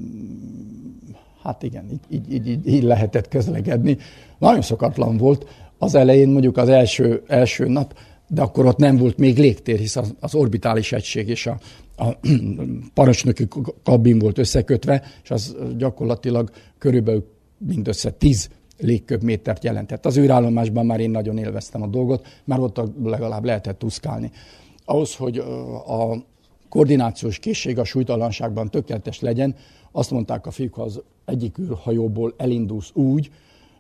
hát igen, így, így, így, így lehetett közlekedni. Nagyon szokatlan volt az elején, mondjuk az első, első nap, de akkor ott nem volt még légtér, hisz az, az orbitális egység és a, a parancsnoki kabin volt összekötve, és az gyakorlatilag körülbelül mindössze tíz légköbmétert jelentett. Az űrállomásban már én nagyon élveztem a dolgot, mert ott legalább lehetett tuszkálni. Ahhoz, hogy a koordinációs készség a súlytalanságban tökéletes legyen, azt mondták a fiúk, ha az egyik űrhajóból elindulsz úgy,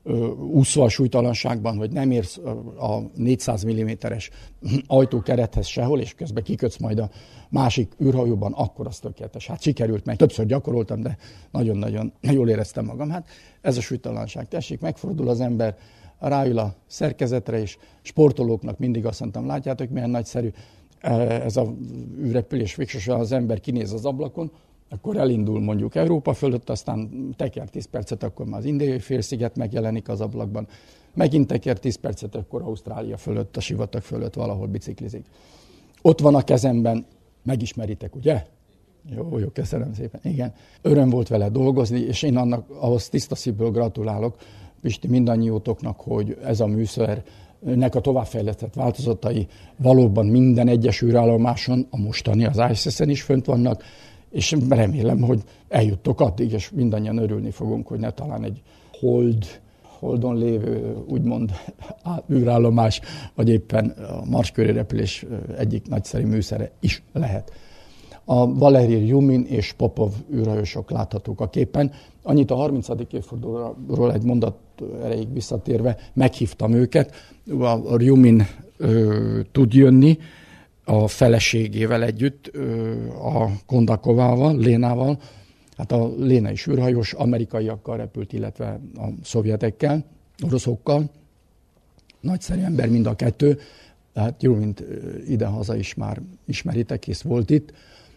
úszva a súlytalanságban, hogy nem érsz a négyszáz milliméteres ajtókerethez sehol, és közben kikötsz majd a másik űrhajóban, akkor az tökéletes. Hát sikerült meg, többször gyakoroltam, de nagyon-nagyon jól éreztem magam. Hát ez a súlytalanság. Tessék, megfordul az ember, ráül a szerkezetre, és sportolóknak mindig azt mondtam, látjátok, milyen nagyszerű ez a űrrepülés, végsősorban az ember kinéz az ablakon, akkor elindul mondjuk Európa fölött, aztán teker tíz percet, akkor már az indiai félsziget megjelenik az ablakban, megint teker tíz percet, akkor Ausztrália fölött, a sivatag fölött valahol biciklizik. Ott van a kezemben, megismeritek, ugye? Jó, jó, köszönöm szépen. Igen, öröm volt vele dolgozni, és én annak, ahhoz tiszta szívből gratulálok, Pisti, mindannyiótoknak, hogy ez a műszer, nek a továbbfejlesztett változatai valóban minden egyes űrállomáson, a mostani, az I S S-en is fönt vannak, és remélem, hogy eljuttok addig, és mindannyian örülni fogunk, hogy ne talán egy hold, holdon lévő, úgymond űrállomás, vagy éppen a Mars körüli repülés egyik nagyszerű műszere is lehet. A Valerij Zsumin és Popov űrhajósok láthatók a képen. Annyit a harmincadik évfordulóról egy mondat erejéig visszatérve, meghívtam őket. A Zsumin ö, tud jönni a feleségével együtt, ö, a Kondakovával, Lénával. Hát a Léna is űrhajós, amerikaiakkal repült, illetve a szovjetekkel, oroszokkal. Nagyszerű ember mind a kettő. Hát Zsumint ide-haza is már ismeritek, hisz volt itt.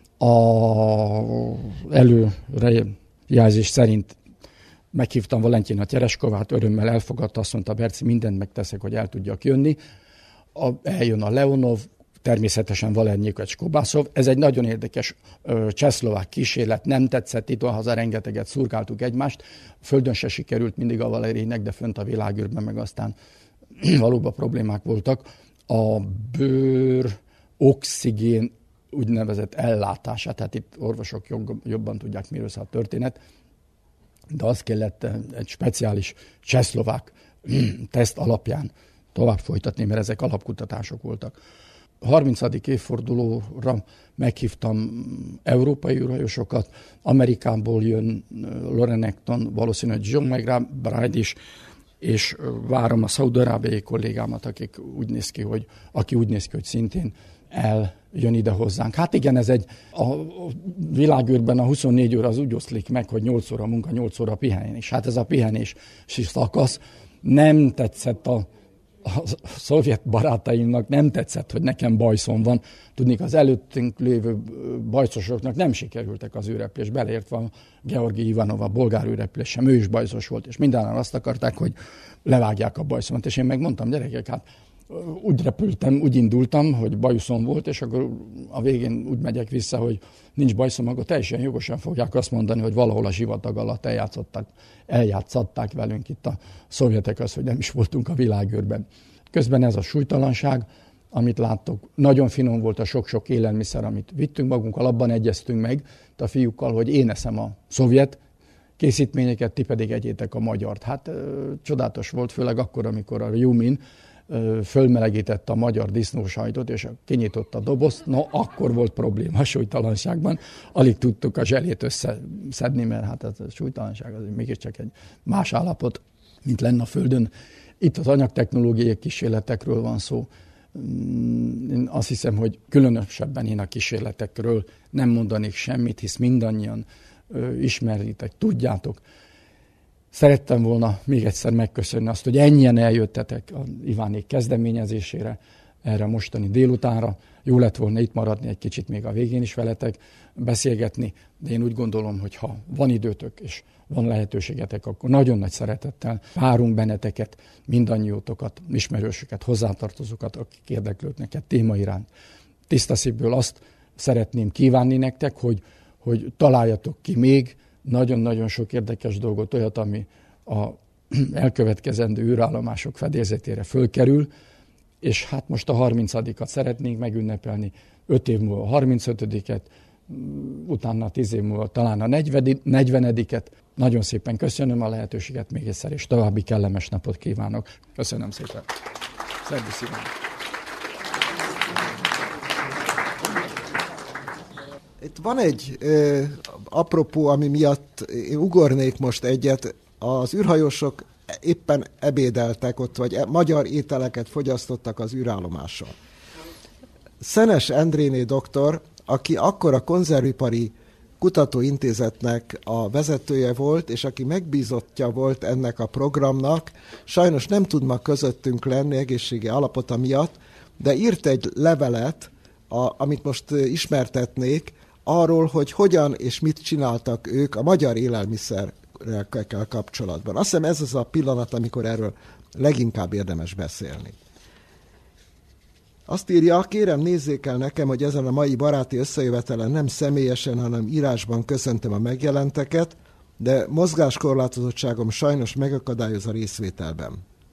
A előrejelzés szerint meghívtam Valentina Tereskovát, örömmel elfogadta, azt mondta, Berci, mindent megteszek, hogy el tudjak jönni. A, eljön a Leonov, természetesen Valernyikovics Kobászov. Ez egy nagyon érdekes csehszlovák kísérlet, nem tetszett, itt haza rengeteget szurkáltuk egymást. Földön se sikerült mindig a Valerijnek, de fönt a világűrben meg aztán valóban problémák voltak. A bőr, oxigén úgynevezett ellátását, tehát itt orvosok jobban tudják, miről szól a történet, de az kellett egy speciális csehszlovák teszt alapján tovább folytatni, mert ezek alapkutatások voltak. A harmincadik évfordulóra meghívtam európai űrhajósokat, Amerikából jön Loren Acton, valószínűleg John McBride is, és várom a szaúd-arábiai kollégámat, akik úgy néz ki, hogy, aki úgy néz ki, hogy szintén eljön ide hozzánk. Hát igen, ez egy, a világűrben a huszonnégy óra az úgy oszlik meg, hogy nyolc óra munka, nyolc óra pihenés. Hát ez a pihenési szakasz nem tetszett a, a szovjet barátaimnak, nem tetszett, hogy nekem bajszom van. Tudnék, az előttünk lévő bajszosoknak nem sikerültek az űrrepülés, beleértve a Georgi Ivanov, a bolgár űrrepülés sem, ő is bajszos volt, és mindannyian azt akarták, hogy levágják a bajszomat. És én megmondtam, gyerekek, hát úgy repültem, úgy indultam, hogy bajuszom volt, és akkor a végén úgy megyek vissza, hogy nincs bajszom, akkor teljesen jogosan fogják azt mondani, hogy valahol a sivatag alatt eljátszották, eljátszották velünk itt a szovjetek az, hogy nem is voltunk a világűrben. Közben ez a súlytalanság, amit láttok, nagyon finom volt a sok-sok élelmiszer, amit vittünk magunkkal, abban egyeztünk meg a fiúkkal, hogy én eszem a szovjet készítményeket, ti pedig egyétek a magyart. Hát csodálatos volt, főleg akkor, amikor a Zsumin fölmelegítette a magyar disznósajtot, és kinyitotta a dobozt, no, akkor volt probléma a súlytalanságban. Alig tudtuk a zselét összeszedni, mert hát ez a súlytalanság az mégiscsak egy más állapot, mint lenne a Földön. Itt az anyagtechnológiai kísérletekről van szó. Én azt hiszem, hogy különösebben én a kísérletekről nem mondanék semmit, hisz mindannyian ismeritek, tudjátok. Szerettem volna még egyszer megköszönni azt, hogy ennyien eljöttetek a Ivánék kezdeményezésére, erre a mostani délutánra. Jó lett volna itt maradni egy kicsit még a végén is veletek, beszélgetni, de én úgy gondolom, hogy ha van időtök és van lehetőségetek, akkor nagyon nagy szeretettel várunk benneteket, mindannyiótokat, ismerősöket, hozzátartozókat, akik érdeklődnek a téma iránt. Tiszta szívből azt szeretném kívánni nektek, hogy, hogy találjatok ki még nagyon-nagyon sok érdekes dolgot, olyat, ami a elkövetkezendő űrállomások fedélzetére fölkerül, és hát most a harmincadikat szeretnénk megünnepelni, öt év múlva a harmincötödiket, utána tíz év múlva talán a negyvenediket. Nagyon szépen köszönöm a lehetőséget még egyszer, és további kellemes napot kívánok. Köszönöm szépen. Szervusz, Iván. Itt van egy ö, apropó, ami miatt én ugornék most egyet. Az űrhajósok éppen ebédeltek ott, vagy magyar ételeket fogyasztottak az űrállomáson. Szenes Endréné doktor, aki akkor a konzervipari kutatóintézetnek a vezetője volt, és aki megbízottja volt ennek a programnak, sajnos nem tud ma közöttünk lenni egészségi állapota miatt, de írt egy levelet, a, amit most ismertetnék, arról, hogy hogyan és mit csináltak ők a magyar élelmiszerekkel kapcsolatban. Azt hiszem ez az a pillanat, amikor erről leginkább érdemes beszélni. Azt írja, kérem nézzék el nekem, hogy ezen a mai baráti összejövetelen nem személyesen, hanem írásban köszöntöm a megjelenteket, de mozgáskorlátozottságom sajnos megakadályoz a részvételben.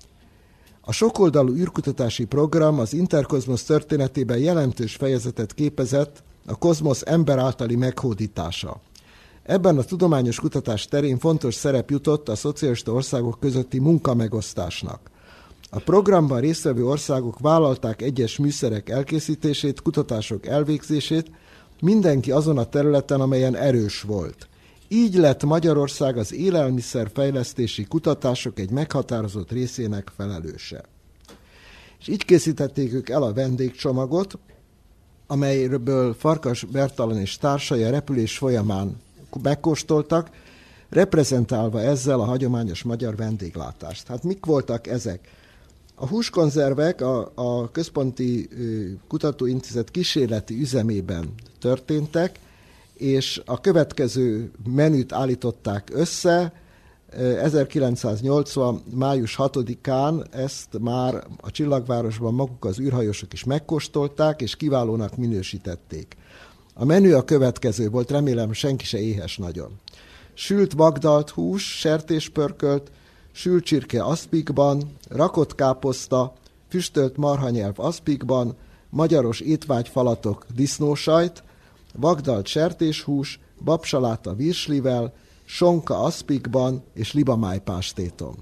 A sokoldalú űrkutatási program az Interkozmosz történetében jelentős fejezetet képezett a kozmosz ember általi meghódítása. Ebben a tudományos kutatás terén fontos szerep jutott a szocialista országok közötti munkamegosztásnak. A programban résztvevő országok vállalták egyes műszerek elkészítését, kutatások elvégzését, mindenki azon a területen, amelyen erős volt. Így lett Magyarország az élelmiszerfejlesztési kutatások egy meghatározott részének felelőse. És így készítették ők el a vendégcsomagot, amelyből Farkas Bertalan és társai a repülés folyamán megkóstoltak, reprezentálva ezzel a hagyományos magyar vendéglátást. Hát mik voltak ezek? A húskonzervek a, a Központi Kutatóintézet kísérleti üzemében történtek, és a következő menüt állították össze. ezerkilencszáznyolcvan. május hatodikán ezt már a Csillagvárosban maguk az űrhajósok is megkóstolták, és kiválónak minősítették. A menü a következő volt, remélem senki se éhes nagyon. Sült vagdalt hús, sertéspörkölt, sült csirke aszpikban, rakott káposzta, füstölt marhanyelv aszpikban, magyaros étvágyfalatok disznósajt, vagdalt sertéshús, babsaláta virslivel, sonka aszpikban és libamájpástéton.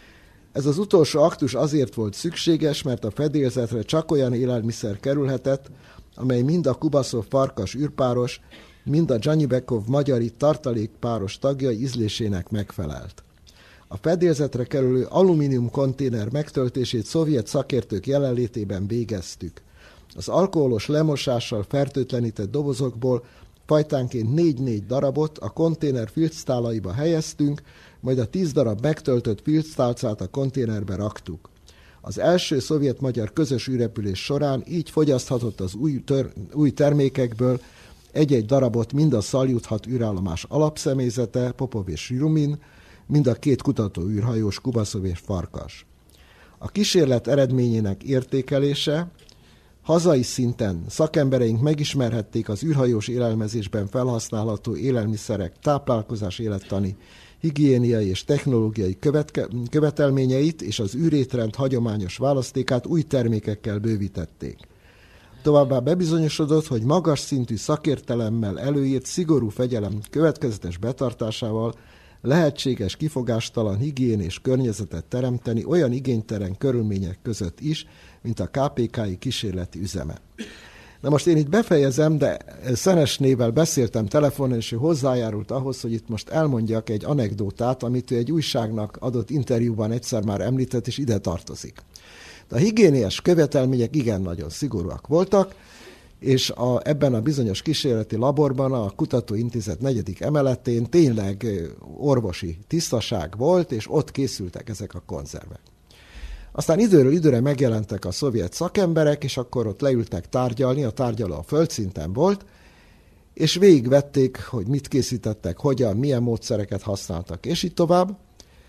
Ez az utolsó aktus azért volt szükséges, mert a fedélzetre csak olyan élelmiszer kerülhetett, amely mind a Kubaszov farkas űrpáros, mind a Dzsanyibekov magyari tartalékpáros tagja ízlésének megfelelt. A fedélzetre kerülő alumínium konténer megtöltését szovjet szakértők jelenlétében végeztük. Az alkoholos lemosással fertőtlenített dobozokból fajtánként négy-négy darabot a konténer filctálaiba helyeztünk, majd a tíz darab megtöltött filctálcát a konténerbe raktuk. Az első szovjet-magyar közös űrrepülés során így fogyaszthatott az új, tör, új termékekből egy-egy darabot mind a Szaljut űrállomás alapszemélyzete, Popov és Jumin, mind a két kutató űrhajós, Kubaszov és Farkas. A kísérlet eredményének értékelése hazai szinten szakembereink megismerhették az űrhajós élelmezésben felhasználható élelmiszerek táplálkozás élettani, higiéniai és technológiai követke, követelményeit, és az űrétrend hagyományos választékát új termékekkel bővítették. Továbbá bebizonyosodott, hogy magas szintű szakértelemmel előírt szigorú fegyelem következetes betartásával lehetséges kifogástalan higiénés környezetet teremteni olyan igénytelen körülmények között is, mint a ká pé ká-i kísérleti üzeme. Na most én itt befejezem, de Szenesnével beszéltem telefonon, és ő hozzájárult ahhoz, hogy itt most elmondjak egy anekdótát, amit ő egy újságnak adott interjúban egyszer már említett, és ide tartozik. De a higiéniás követelmények igen nagyon szigorúak voltak, és a, ebben a bizonyos kísérleti laborban a Kutatóintézet negyedik emeletén tényleg orvosi tisztaság volt, és ott készültek ezek a konzervek. Aztán időről időre megjelentek a szovjet szakemberek, és akkor ott leültek tárgyalni, a tárgyaló a földszinten volt, és végigvették, hogy mit készítettek, hogyan, milyen módszereket használtak, és így tovább,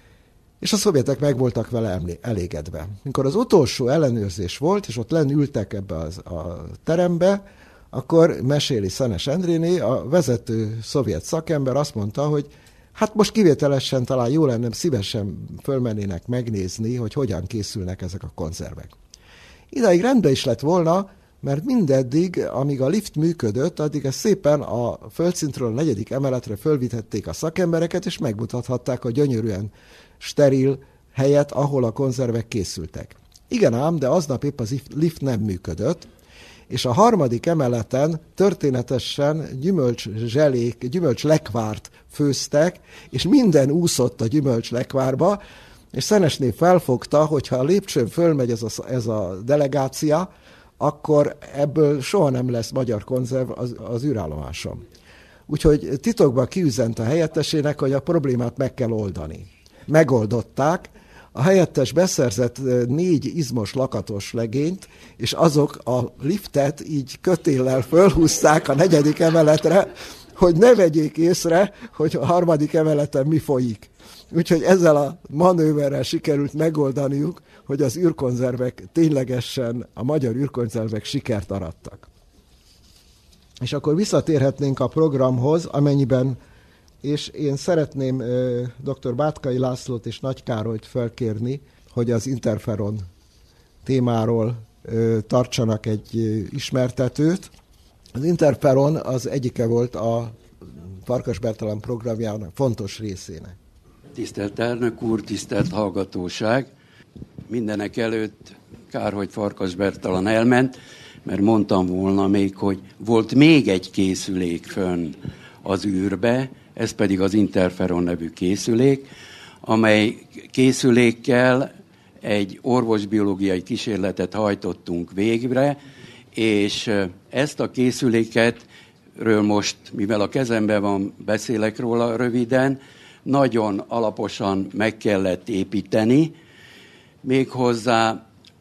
és a szovjetek meg voltak vele elégedve. Mikor az utolsó ellenőrzés volt, és ott lenn ültek ebbe a, a terembe, akkor meséli Szenes Endréné, a vezető szovjet szakember azt mondta, hogy hát most kivételesen talán jó lenne, szívesen fölmennének megnézni, hogy hogyan készülnek ezek a konzervek. Idáig rendben is lett volna, mert mindeddig, amíg a lift működött, addig ezt szépen a földszintről a negyedik emeletre fölvitették a szakembereket, és megmutathatták a gyönyörűen steril helyet, ahol a konzervek készültek. Igen ám, de aznap épp az lift nem működött, és a harmadik emeleten történetesen gyümölcszselék, gyümölcslekvárt főztek, és minden úszott a gyümölcslekvárba, és Szenesné felfogta, hogyha a lépcsőn fölmegy ez a, ez a delegácia, akkor ebből soha nem lesz magyar konzerv az, az űrállomáson. Úgyhogy titokban kiüzent a helyettesének, hogy a problémát meg kell oldani. Megoldották, a helyettes beszerzett négy izmos lakatos legényt, és azok a liftet így kötéllel fölhúzták a negyedik emeletre, hogy ne vegyék észre, hogy a harmadik emeleten mi folyik. Úgyhogy ezzel a manőverrel sikerült megoldaniuk, hogy az űrkonzervek ténylegesen, a magyar űrkonzervek sikert arattak. És akkor visszatérhetnénk a programhoz, amennyiben, és én szeretném dr. Bátkai Lászlót és Nagy Károlyt felkérni, hogy az interferon témáról tartsanak egy ismertetőt. Az interferon az egyike volt a Farkas Bertalan programjának fontos részének. Tisztelt elnök úr, tisztelt hallgatóság! Mindenek előtt kár, hogy Farkas Bertalan elment, mert mondtam volna még, hogy volt még egy készülék fönn az űrbe, ez pedig az interferon nevű készülék, amely készülékkel egy orvosbiológiai kísérletet hajtottunk végre, és ezt a készüléket, ről most, mivel a kezemben van, beszélek róla röviden, nagyon alaposan meg kellett építeni, méghozzá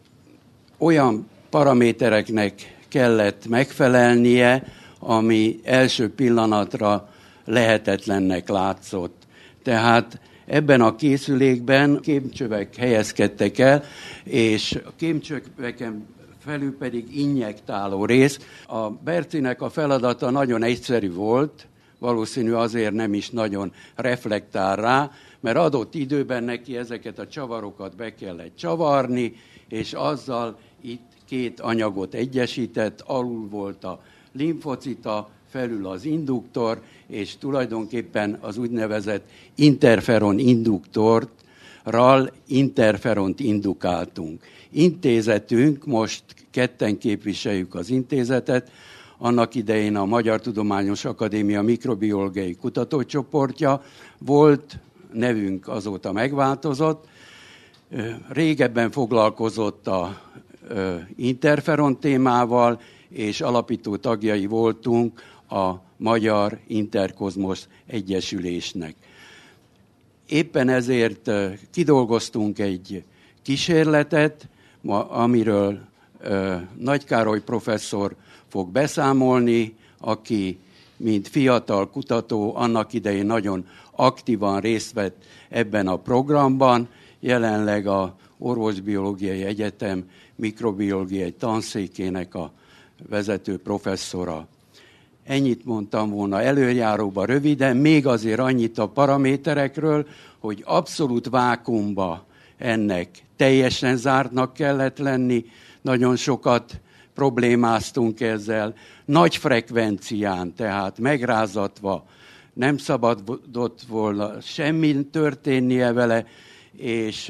olyan paramétereknek kellett megfelelnie, ami első pillanatra lehetetlennek látszott. Tehát ebben a készülékben kémcsövek helyezkedtek el, és a kémcsöveken felül pedig injektáló rész. A Bercinek a feladata nagyon egyszerű volt, valószínű azért nem is nagyon reflektál rá, mert adott időben neki ezeket a csavarokat be kellett csavarni, és azzal itt két anyagot egyesített, alul volt a limfocita, felül az induktor, és tulajdonképpen az úgynevezett interferon induktorral interferont indukáltunk. Intézetünk, most ketten képviseljük az intézetet, annak idején a Magyar Tudományos Akadémia mikrobiológiai kutatócsoportja volt, nevünk azóta megváltozott. Régebben foglalkozott a interferon témával, és alapító tagjai voltunk a Magyar Interkozmosz Egyesülésnek. Éppen ezért kidolgoztunk egy kísérletet, amiről Nagy Károly professzor fog beszámolni, aki, mint fiatal kutató, annak idején nagyon aktívan részt vett ebben a programban, jelenleg a Orvosbiológiai Egyetem mikrobiológiai tanszékének a vezető professzora. Ennyit mondtam volna előjáróban röviden, még azért annyit a paraméterekről, hogy abszolút vákuumba ennek teljesen zártnak kellett lenni, nagyon sokat problémáztunk ezzel, nagy frekvencián, tehát megrázatva nem szabadott volna semmi történnie vele, és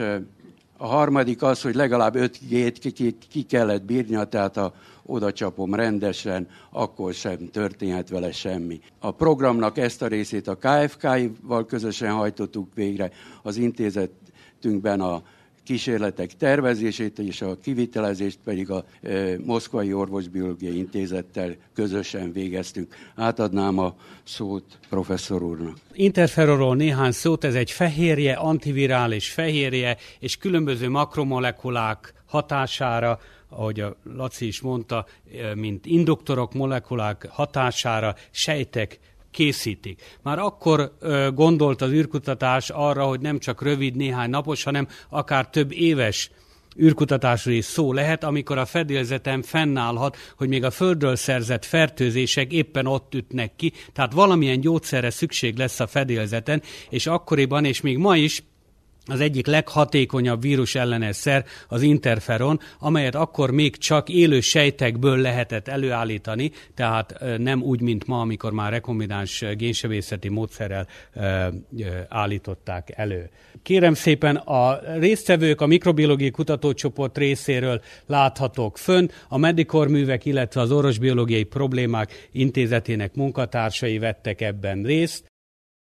a harmadik az, hogy legalább öt gét ki, ki, ki kellett bírnia, tehát ha oda csapom rendesen, akkor sem történhet vele semmi. A programnak ezt a részét a ká ef ká-val közösen hajtottuk végre, az intézetünkben a kísérletek tervezését és a kivitelezést pedig a e, Moszkvai Orvosbiológiai Intézettel közösen végeztünk. Átadnám a szót professzor úrnak. Interferonról néhány szót, ez egy fehérje, antivirális fehérje, és különböző makromolekulák hatására, ahogy a Laci is mondta, mint induktorok, molekulák hatására sejtek készítik. Már akkor ö, gondolt az űrkutatás arra, hogy nem csak rövid, néhány napos, hanem akár több éves űrkutatásról is szó lehet, amikor a fedélzeten fennállhat, hogy még a Földről szerzett fertőzések éppen ott ütnek ki, tehát valamilyen gyógyszerre szükség lesz a fedélzeten, és akkoriban, és még ma is, az egyik leghatékonyabb vírus ellenes szer az interferon, amelyet akkor még csak élő sejtekből lehetett előállítani, tehát nem úgy, mint ma, amikor már rekombináns génsebészeti módszerrel e, e, állították elő. Kérem szépen, a résztvevők a mikrobiológiai kutatócsoport részéről láthatók fönn, a Medikor művek, illetve az Orvosbiológiai Problémák Intézetének munkatársai vettek ebben részt.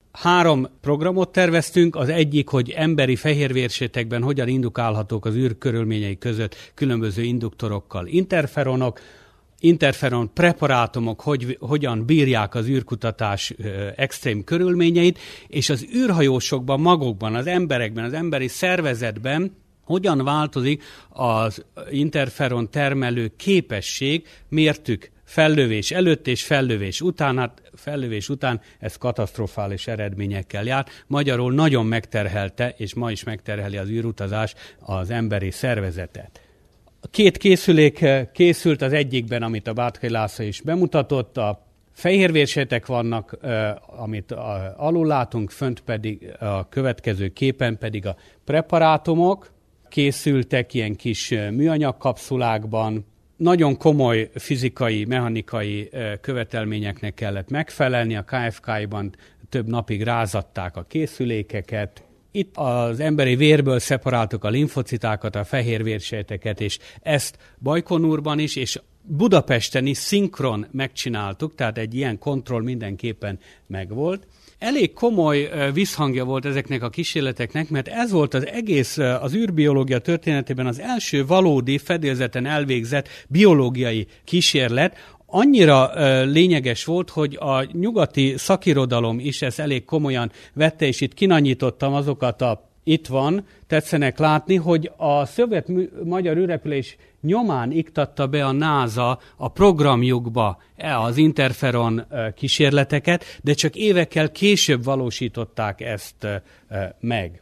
Három programot terveztünk, az egyik, hogy emberi fehérvérsétekben hogyan indukálhatók az űr körülményei között különböző induktorokkal interferonok, interferon preparátumok, hogy, hogyan bírják az űrkutatás ö, extrém körülményeit, és az űrhajósokban, magukban, az emberekben, az emberi szervezetben hogyan változik az interferon termelő képesség, mértük fellövés előtt és fellövés után, hát fellövés után ez katasztrofális eredményekkel jár. Magyarul nagyon megterhelte, és ma is megterheli az űrutazás az emberi szervezetet. Két készülék készült, az egyikben, amit a Bátkai László is bemutatott, a fehérvérsejtek vannak, amit alul látunk, fönt pedig a következő képen pedig a preparátumok készültek ilyen kis műanyag kapszulákban. Nagyon komoly fizikai, mechanikai követelményeknek kellett megfelelni, a ká ef ká-ban több napig rázatták a készülékeket. Itt az emberi vérből szeparáltuk a limfocitákat, a fehérvérsejteket, és ezt Bajkonurban is, és Budapesten is szinkron megcsináltuk, tehát egy ilyen kontroll mindenképpen megvolt. Elég komoly visszhangja volt ezeknek a kísérleteknek, mert ez volt az egész az űrbiológia történetében az első valódi fedélzeten elvégzett biológiai kísérlet. Annyira lényeges volt, hogy a nyugati szakirodalom is ezt elég komolyan vette, és itt kinanyítottam azokat a itt van, tetszenek látni, hogy a szovjet-magyar űrrepülés nyomán iktatta be a náza a programjukba az interferon kísérleteket, de csak évekkel később valósították ezt meg.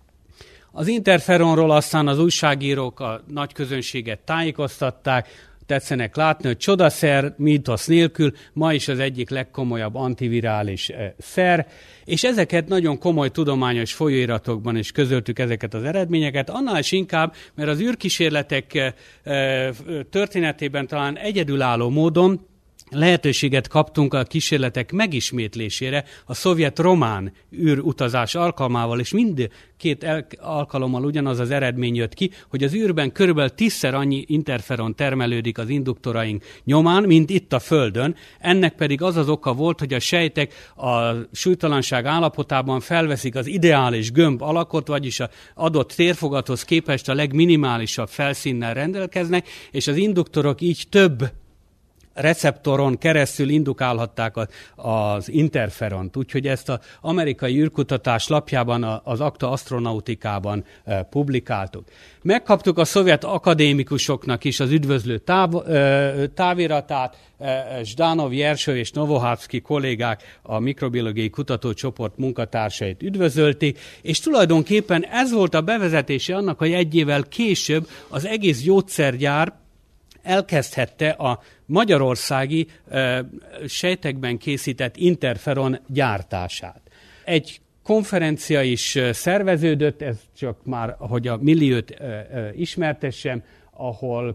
Az interferonról aztán az újságírók a nagy közönséget tájékoztatták, tetszenek látni, hogy csodaszer, mítosz nélkül, ma is az egyik legkomolyabb antivirális szer, és ezeket nagyon komoly tudományos folyóiratokban is közöltük ezeket az eredményeket, annál is inkább, mert az űrkísérletek történetében talán egyedülálló módon lehetőséget kaptunk a kísérletek megismétlésére a szovjet-román űrutazás alkalmával, és mind két alkalommal ugyanaz az eredmény jött ki, hogy az űrben körülbelül tízszer annyi interferon termelődik az induktoraink nyomán, mint itt a Földön. Ennek pedig az az oka volt, hogy a sejtek a súlytalanság állapotában felveszik az ideális gömb alakot, vagyis az adott térfogathoz képest a legminimálisabb felszínnel rendelkeznek, és az induktorok így több receptoron keresztül indukálhatták az interferont. Úgyhogy ezt az amerikai űrkutatás lapjában, az Acta Astronautikában publikáltuk. Megkaptuk a szovjet akadémikusoknak is az üdvözlő táv, táviratát, Zsdanov, Jerső és Novohavszki kollégák a mikrobiológiai kutatócsoport munkatársait üdvözölték, és tulajdonképpen ez volt a bevezetése annak, hogy egy évvel később az egész gyógyszergyár elkezdhette a magyarországi e, sejtekben készített interferon gyártását. Egy konferencia is szerveződött, ez csak már, hogy a milliót e, e, ismertessem, ahol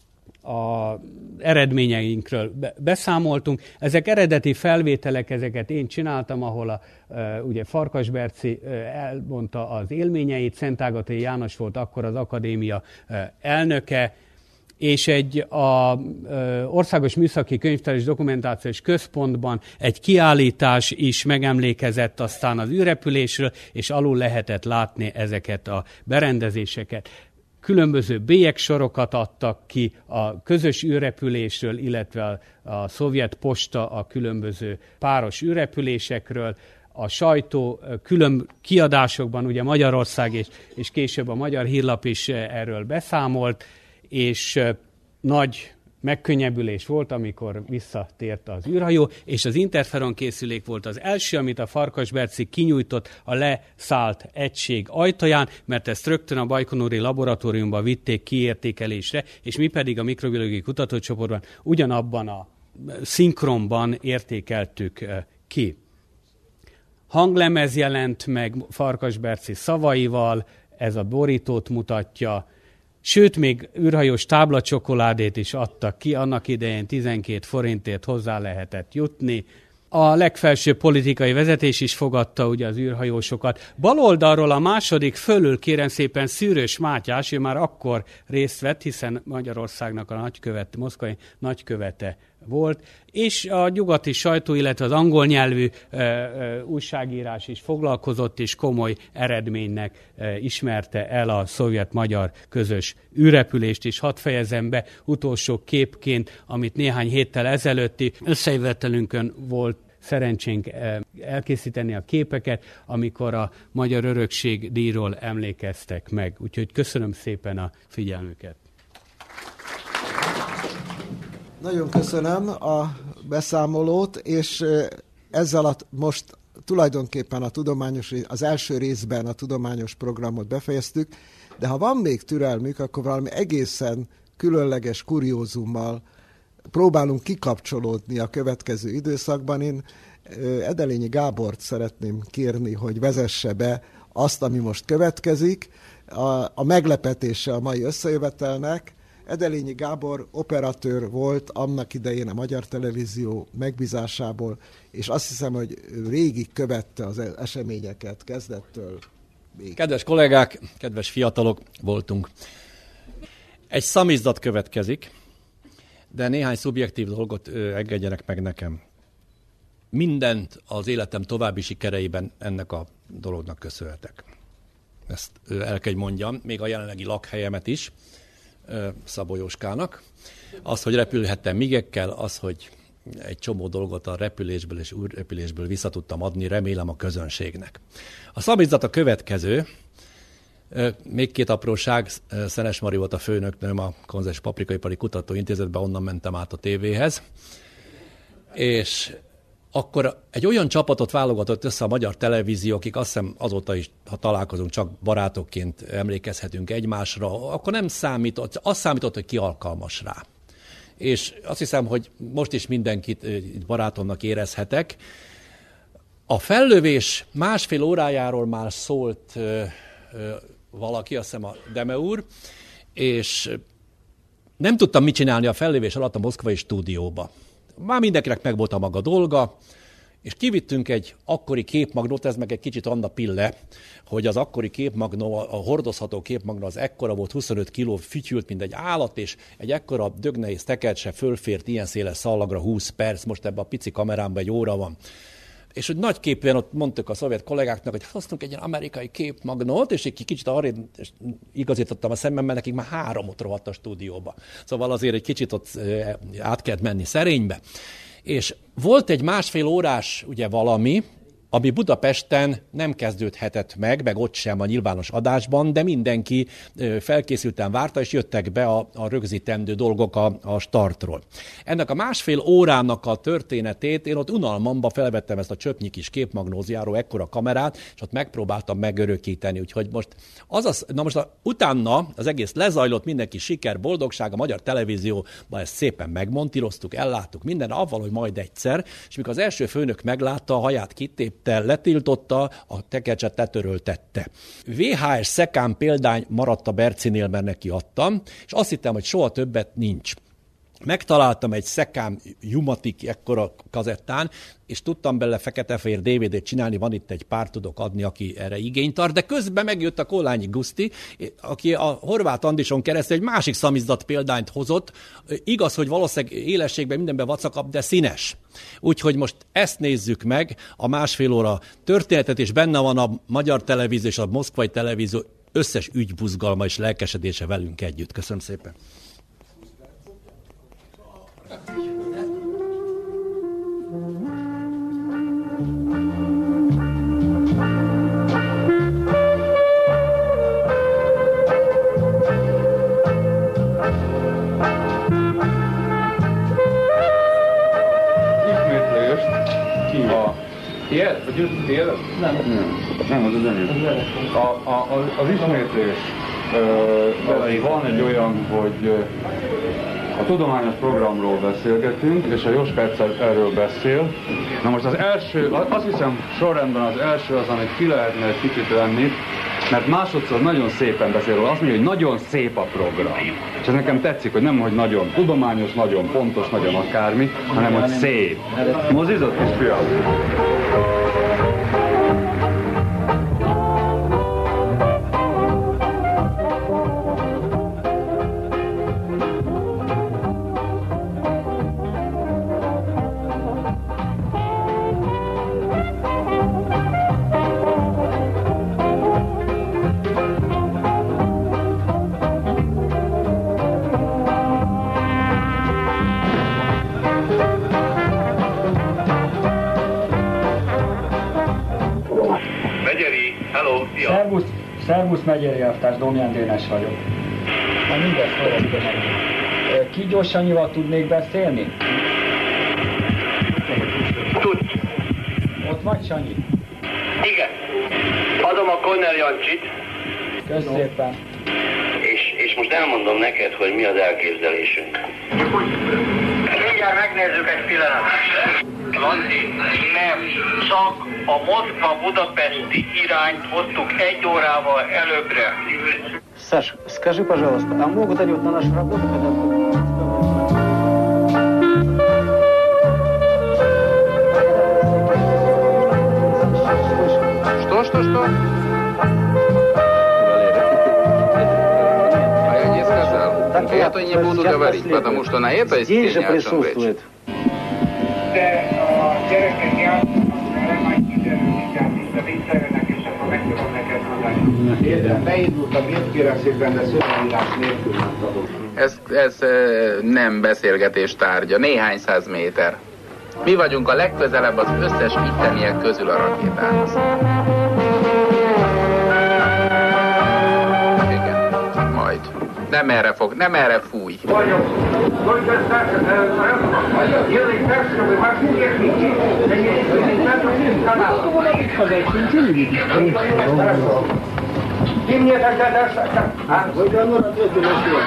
az eredményeinkről beszámoltunk. Ezek eredeti felvételek, ezeket én csináltam, ahol a, e, ugye Farkas Berci e, elmondta az élményeit, Szentágatai János volt akkor az akadémia e, elnöke, és egy a ö, Országos Műszaki Könyvtár és Dokumentációs Központban egy kiállítás is megemlékezett aztán az űrrepülésről, és alul lehetett látni ezeket a berendezéseket. Különböző bélyegsorokat adtak ki a közös űrrepülésről, illetve a, a szovjet posta a különböző páros űrrepülésekről. A sajtó külön kiadásokban, ugye Magyarország és, és később a Magyar Hírlap is erről beszámolt, és nagy megkönnyebbülés volt, amikor visszatért az űrhajó, és az interferon készülék volt az első, amit a Farkas Berci kinyújtott a leszállt egység ajtaján, mert ezt rögtön a bajkonuri laboratóriumba vitték kiértékelésre, és mi pedig a mikrobiológiai kutatócsoportban ugyanabban a szinkronban értékeltük ki. Hanglemez jelent meg Farkas Berci szavaival, ez a borítót mutatja, sőt, még űrhajós táblacsokoládét is adtak ki, annak idején tizenkét forintért hozzá lehetett jutni. A legfelsőbb politikai vezetés is fogadta ugye az űrhajósokat. Baloldalról a második fölül kérem szépen Szűrös Mátyás, ő már akkor részt vett, hiszen Magyarországnak a nagykövet, moszkvai nagykövete volt, és a nyugati sajtó, illetve az angol nyelvű e, e, újságírás is foglalkozott, és komoly eredménynek e, ismerte el a szovjet-magyar közös űrrepülést, és hadd fejezem be utolsó képként, amit néhány héttel ezelőtti összejövetelünkön volt szerencsénk elkészíteni a képeket, amikor a Magyar Örökség díjról emlékeztek meg. Úgyhogy köszönöm szépen a figyelmüket. Nagyon köszönöm a beszámolót, és ezzel a, most tulajdonképpen a tudományos, az első részben a tudományos programot befejeztük, de ha van még türelmük, akkor valami egészen különleges kuriózummal próbálunk kikapcsolódni a következő időszakban. Én Edelényi Gábort szeretném kérni, hogy vezesse be azt, ami most következik. A, a meglepetése a mai összejövetelnek. Edelényi Gábor operatőr volt annak idején a Magyar Televízió megbízásából, és azt hiszem, hogy végig követte az eseményeket kezdettől végig. Kedves kollégák, kedves fiatalok voltunk. Egy szamizdat következik, de néhány szubjektív dolgot engedjenek meg nekem. Mindent az életem további sikereiben ennek a dolognak köszönhetek. Ezt el kell mondjam, még a jelenlegi lakhelyemet is, Szabó Jóskának. Az, hogy repülhettem migekkel, az, hogy egy csomó dolgot a repülésből és űrrepülésből vissza tudtam adni, remélem a közönségnek. A szamizdat a következő. Még két apróság, Szenes Mari volt a főnöknőm a Konzes Paprikaipari Kutatóintézetben, onnan mentem át a tévéhez. És akkor egy olyan csapatot válogatott össze a Magyar Televízió, akik azt hiszem azóta is, ha találkozunk, csak barátokként emlékezhetünk egymásra, akkor nem számított, az számított, hogy ki alkalmas rá. És azt hiszem, hogy most is mindenkit barátomnak érezhetek. A fellövés másfél órájáról már szólt ö, ö, valaki, azt hiszem a Deme úr, és nem tudtam mit csinálni a fellövés alatt a moszkvai stúdióba. Már mindenkinek meg volt a maga dolga, és kivittünk egy akkori képmagnót, ez meg egy kicsit Anna Pille, hogy az akkori képmagnó, a hordozható képmagnó az ekkora volt, huszonöt kiló, fütyült, mint egy állat, és egy ekkora dögnehéz tekert se fölfért ilyen széles szallagra húsz perc, most ebben a pici kamerámban egy óra van. És hogy nagyképpen ott mondtuk a szovjet kollégáknak, hogy hoztunk egy ilyen amerikai képmagnót, és egy kicsit arra igazítottam a szemmemmel, nekik már három ott rohadt a stúdióba. Szóval azért egy kicsit ott át kellett menni szerénybe. És volt egy másfél órás ugye valami, ami Budapesten nem kezdődhetett meg, meg ott sem a nyilvános adásban, de mindenki felkészülten várta, és jöttek be a, a rögzítendő dolgok a, a startról. Ennek a másfél órának a történetét, én ott unalmamba felvettem ezt a csöpnyi kis képmagnóziáról ekkora kamerát, és ott megpróbáltam megörökíteni, úgyhogy most az az, na most a, utána az egész lezajlott, mindenki siker, boldogság, a Magyar Televízióban ezt szépen megmontíroztuk, elláttuk minden, avval, hogy majd egyszer, és mikor az első főnök meglátta, a haját kitép, letiltotta, a tekercset letöröltette. vé há es szekám példány maradt a Bercinél, mert neki adtam, és azt hittem, hogy soha többet nincs. Megtaláltam egy szekám Jumatik ekkora kazettán, és tudtam belőle fekete-fehér dé vé dét csinálni, van itt egy pár, tudok adni, aki erre igényt tart, de közben megjött a Kollányi Guszti, aki a Horváth Andison keresztül egy másik szamizdat példányt hozott, igaz, hogy valószínűleg élességben mindenben vacakabb, de színes. Úgyhogy most ezt nézzük meg, a másfél óra történetet, és benne van a Magyar Televízió és a Moszkvai Televízió összes ügybuzgalma és lelkesedése velünk együtt. Köszönöm szépen. Tiéd? Vagy jött tiéd? Nem. Nem, az az enyém. A, a, az ismétlés, uh, van egy olyan, hogy uh, a tudományos programról beszélgetünk, és a Jóska egyszer erről beszél. Na most az első, azt hiszem sorrendben az első az, amit ki lehetne egy kicsit venni, mert másodszor nagyon szépen beszél róla. Azt mondja, hogy nagyon szép a program. És ez nekem tetszik, hogy nem, hogy nagyon tudományos, nagyon pontos, nagyon akármi, hanem, hogy szép. Mozizott is, fiam? Szia! Szervusz, szervusz megyeri elvtárs, Domján Dénes vagyok. Na mindezt forrasztom meg. Kígyó Sanyival tudnék beszélni? Tudsz. Ott vagy, Sanyi? Igen. Adom a Cornel Jancsit. Kösz szépen. És, és most elmondom neked, hogy mi az elképzelésünk. Mindjárt megnézzük egy pillanatot. Lanci, nem, csak a Moszkva-Budapesti irányt hoztuk egy órával előbbre. Саш, скажи, пожалуйста, а могут они вот на нашу работу, когда... Что, что, что? А я не сказал. Я то не буду говорить, потому что на этой стене о чем речь. Ez, ez nem beszélgetés tárgya, néhány száz méter. Mi vagyunk a legközelebb az összes itteniek közül a rakétához. Igen, majd. Nem erre fog, nem erre fúj. Ты мне тогда дашь... А? Байконур ответьте Москве.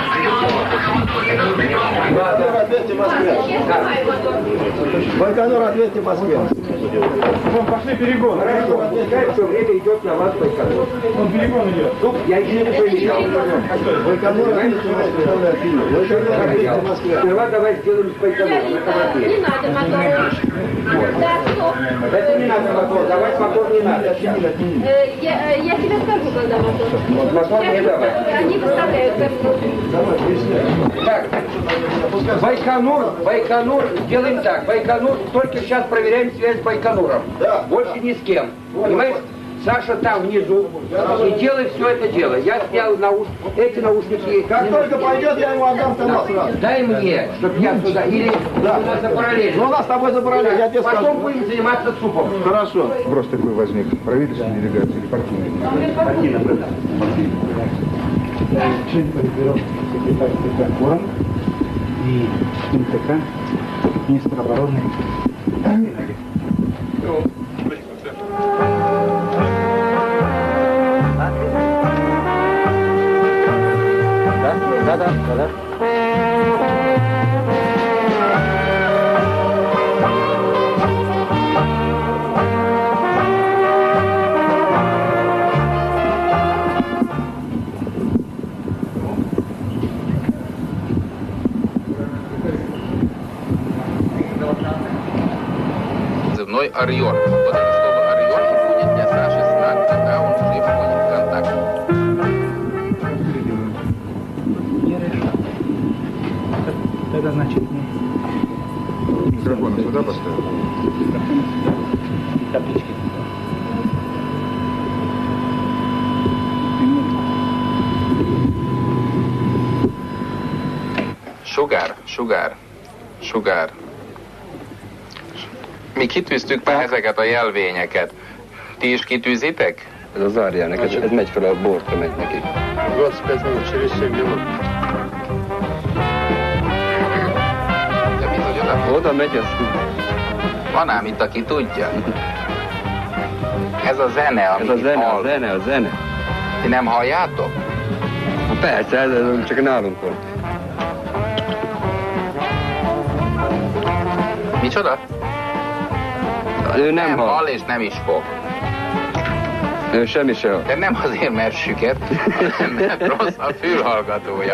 Байконур ответьте Москве. Вон, пошли перегон. Все время идет на вас Байконур. Он перегон идет. Я их не понимаю. Байконур ответьте Москве. Байконур ответьте Москве. Сперва давай сделаем с Байконуром. Не надо мотор. Это не надо мотор. Давай мотор не надо. Я тебе скажу, когда мотор. Мотор не давай. Они выставляют. Так, Байконур, Байконур, делаем так. Байконур, только сейчас проверяем связь с Байконуром. Да. Больше ни с кем. Понимаешь? Саша там внизу. И делай все это дело. Я снял науш... эти наушники. Как только пойдет, я ему отдам канал сразу. Дай мне, чтобы я сюда. Или да. У нас за параллель. Ну, у нас с тобой за параллель. Я тебе Потом скажу. Будем заниматься супом. Хорошо. Вопрос такой возник. Правительственная делегация или партийная? Партийная, правда. Решение политбюро секретарь Спецкором и МТК, министр обороны. Да, да, да, да. Позывной Орион. Вот это слово Орион будет для Саши знак, когда он уже входит в контакт. Это значит не... Микрофон сюда поставил? Таблички. Sugár, sugár, sugár. Mi kitűztük be ezeket a jelvényeket. Ti is kitűzitek? Ez az árjának, ez, ez megy fel a bortra, megy nekik. двадцать пять минут, через семь минут. De bizony oda, oda megy, az... Van ám itt, aki tudja. Ez a zene, amit Ez a zene, hall. a zene, a zene. Ti nem halljátok? Ha persze, ez, ez csak nálunk van. Micsoda? Ő nem, nem hall. hall és nem is fog. Ő semmi se. De nem azért, mert süket, hanem mert rossz a fülhallgatója.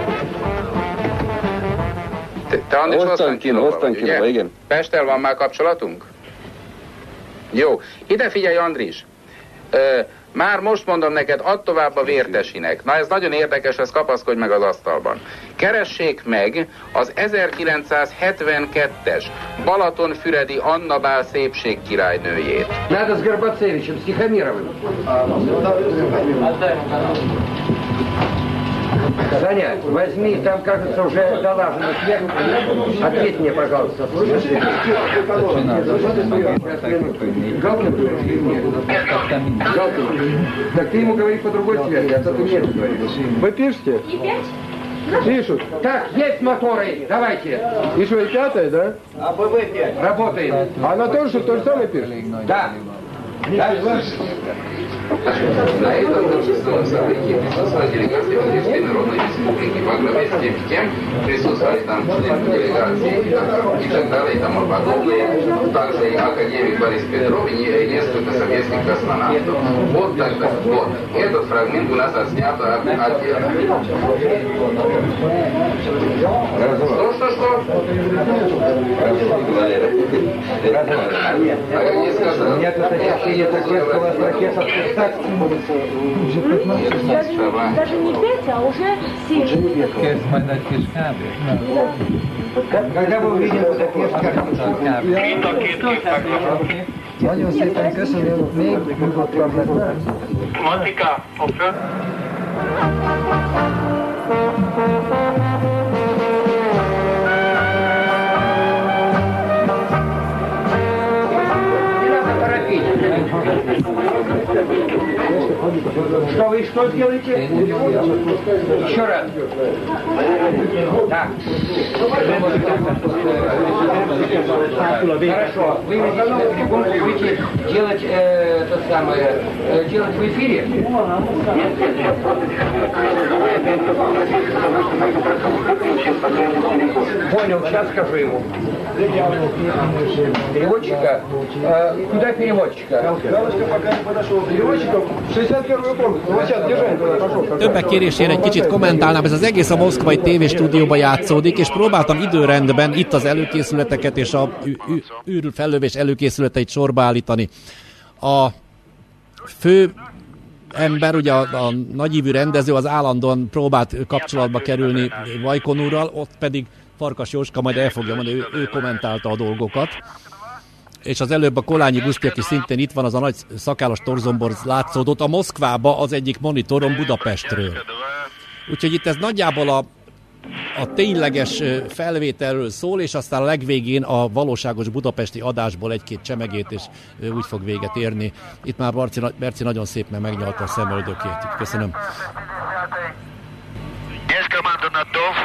Te, te Andis Osztankínóban vagy, ugye? Igen. Pesttel van már kapcsolatunk? Jó. Ide figyelj, Andris. Ö, már most mondom neked, add tovább a Vértesinek. Na ez nagyon érdekes, ez kapaszkodj meg az asztalban. Keressék meg az ezerkilencszázhetvenkettes Balatonfüredi Anna Bál szépségkirálynőjét. Надо с Горбацевичем, с Тихомировым. Саня, возьми, там, кажется, уже долажено сверху. Ответь мне, пожалуйста. Галкин. Так ты ему говори по другой связи, а то ты мне говоришь. Вы пишете? Пишут. Так, есть моторы, давайте. И что, и пятая, да? А БВ пять. Работает. А она тоже то же самое пишет? Да. Да. На этом торжественном событии присутствовала делегация Киргизской Народной Республики. Во главе с тем, тем присутствовали там члены делегации и так далее и тому подобное. Также и академик Борис Петров и несколько советских космонавтов. Вот тогда, вот. Этот фрагмент у нас отснят отдельно. Что, что, что? Нет, это ощущение такое, что у вас ракета пускать. Даже не пять, а уже семь. Когда вы увидите Будапешт, как Nagyon szépen köszönöm, még nyugodtabb lett. Monika, hoppra. Что вы что сделаете? Еще раз. Так. Хорошо. Вы идите на трибунку, будете делать э, это самое, э, делать в эфире? Понял, сейчас скажу ему. Переводчика? Э, куда переводчика? Többek kérésére egy kicsit kommentálnám, ez az egész a moszkvai tévéstúdióban játszódik, és próbáltam időrendben itt az előkészületeket és a űrfellövés előkészületeit sorba állítani. A fő ember, ugye a, a nagyívű rendező az állandóan próbált kapcsolatba kerülni Vajkon úrral, ott pedig Farkas Jóska majd el fogja mondani, ő, ő kommentálta a dolgokat. És az előbb a Kolányi Guszti, aki szintén itt van, az a nagy szakállas torzombor látszódott a Moszkvába az egyik monitoron Budapestről. Úgyhogy itt ez nagyjából a, a tényleges felvételről szól, és aztán a legvégén a valóságos budapesti adásból egy-két csemegét, és úgy fog véget érni. Itt már Berci, Berci nagyon szépen megnyalta a szemöldökét. Köszönöm. Есть команда на ТОВ.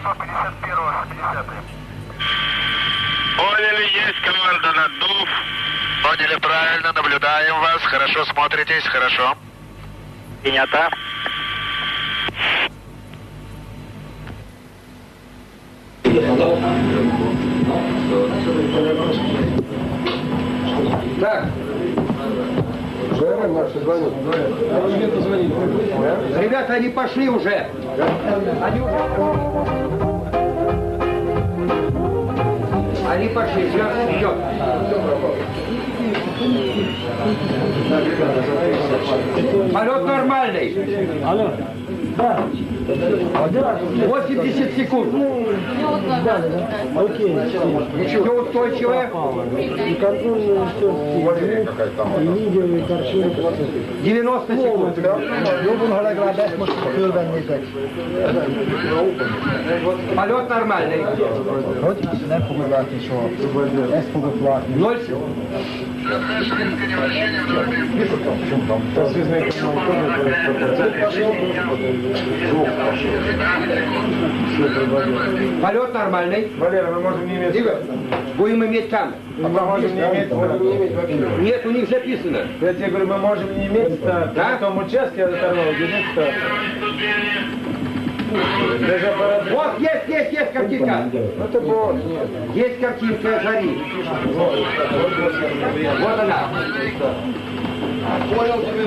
Поняли, есть команда на ТОВ. Поняли правильно, наблюдаем вас. Хорошо смотритесь, хорошо. Принято. Так. Ребята, они пошли уже. Они уже... Они пошли, связь идет. Полет нормальный. Алло. Да. восемьдесят секунд. Окей. Ничего устойчивое. И контрольные и видео, и картинки. девяносто секунд. Полет нормальный. Ноль. Полет нормальный. Валера, мы можем не иметь... Игорь, будем иметь там. А мы можем не иметь... Можем... Нет, у них записано. Я тебе говорю, мы можем не иметь старт. Да? На том участке оторвал, где нет старт. Вот, есть, есть, есть картинка. Это вот. Есть картинка, гори. Вот она. Понял тебя.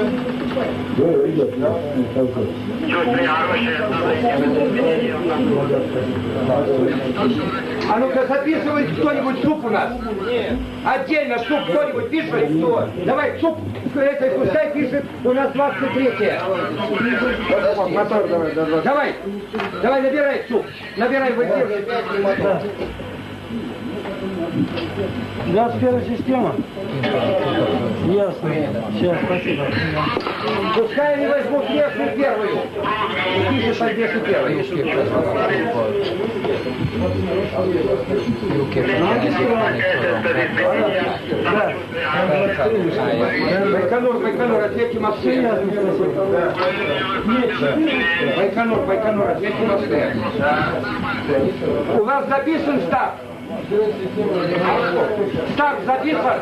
А ну-ка записывает кто-нибудь суп у нас? Нет. Отдельно суп кто-нибудь пишет? Что? Давай суп, этой пускай пишет, у нас двадцать третье. Мотор давай, давай. Давай, давай набирай суп, набирай в эфир. двадцать первая система? Ясно. Сейчас, спасибо. Пускай они возьмут верхнюю первую. Тише подвешу первую. Байконур, Байконур, ответьте Москве. Байконур, Байконур, ответьте Москве. У вас записан штаб? Штаб записан?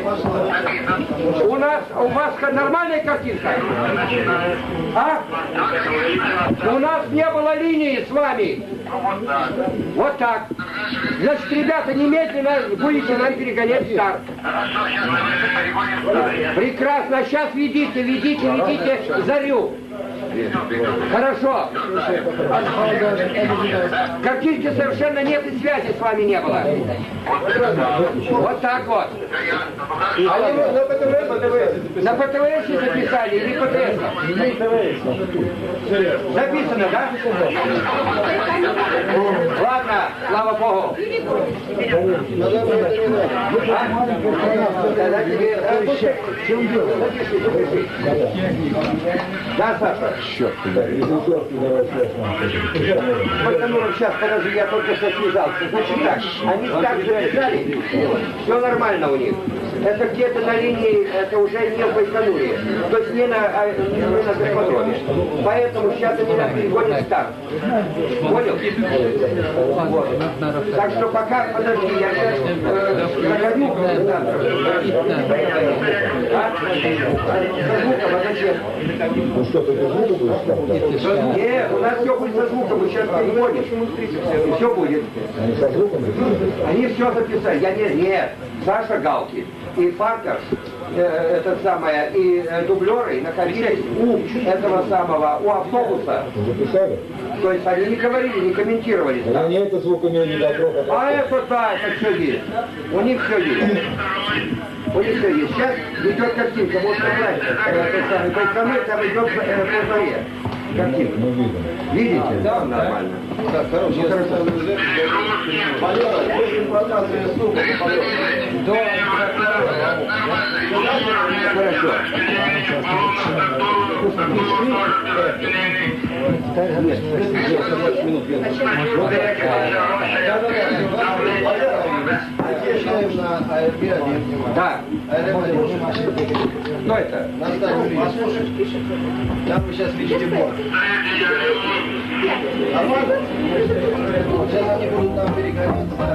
У нас, у вас нормальная картинка? А? У нас не было линии с вами. Вот так. Значит, ребята, немедленно будете нам перегонять старт. Прекрасно. А сейчас ведите, ведите, ведите Зарю. Хорошо. Картинки совершенно нет и связи с вами не было. Вот так вот. На ПТВС записали или ПТС? Записано, да? Ладно, слава Богу. Да, Саша? Счет. Байконуров, сейчас, подожди, я только что связался. Значит так, они так записали, все нормально у них. Это где-то на линии, это уже не в Байконуре, то есть не на, а, не на космодроме. Поэтому сейчас они нас перегонят старт. Понял? Вот. Так что пока, подожди, я сейчас э, загоню. А? Со звуком, а зачем? Ну что, только звук будет ставить? Нет, у нас все будет со звуком, мы сейчас перегоним. И все будет. Они со звуком? Они все записали. Я не, нет. Саша Галки и Фаркаш, э, это самое, и э, дублеры находились у этого самого, у автобуса. Записали? То есть они не говорили, не комментировали. А они это звук умеют не дотрогать. А это да, это все есть. У них все есть. У них все есть. Сейчас идет картинка, может нравится. Этот самый Байконур, там идет э, по заре. Картинка. Ну, видим. Видите? Да, нормально. Так, хорошо. Ну, хорошо. Полет, без информации стука по полету. Да. Хорошо. Да. Что это? Там вы сейчас видите борт. А можно? Сейчас они будут там перегоняться.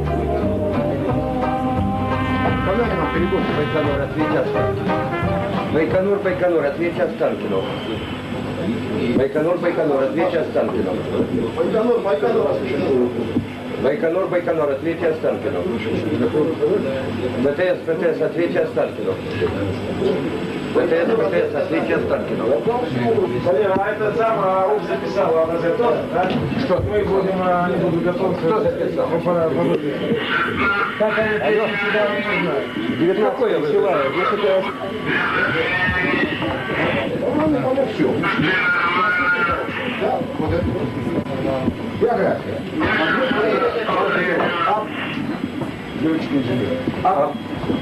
Когда они нам перегонят Байконур, ответь Останкину. Байконур, Байконур, ответь Останкину. Байконур, Байконур, ответь Останкину. Байконур, Байконур, Байконур, Байконур, ответь Останкину. БТС, БТС, ответь Останкину. БТС, БТС, ответь Останкину. Валера, а это сам УК записал, а нас это, да? Что? Мы будем, они будут готовиться. Кто записал? Как они песни сюда, не знаю. девятнадцатое высылаю. Если это... Ну, все. Биография. Девочка инженер. А?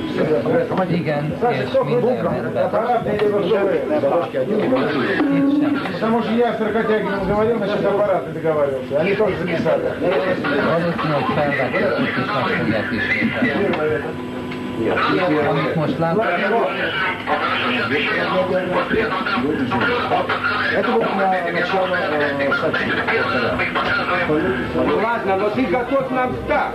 Потому что я с Рокотягиным говорил, насчет аппарата договаривался. Они тоже записали. Это вот на начало статьи. Ну ладно, но ты готов нам старт.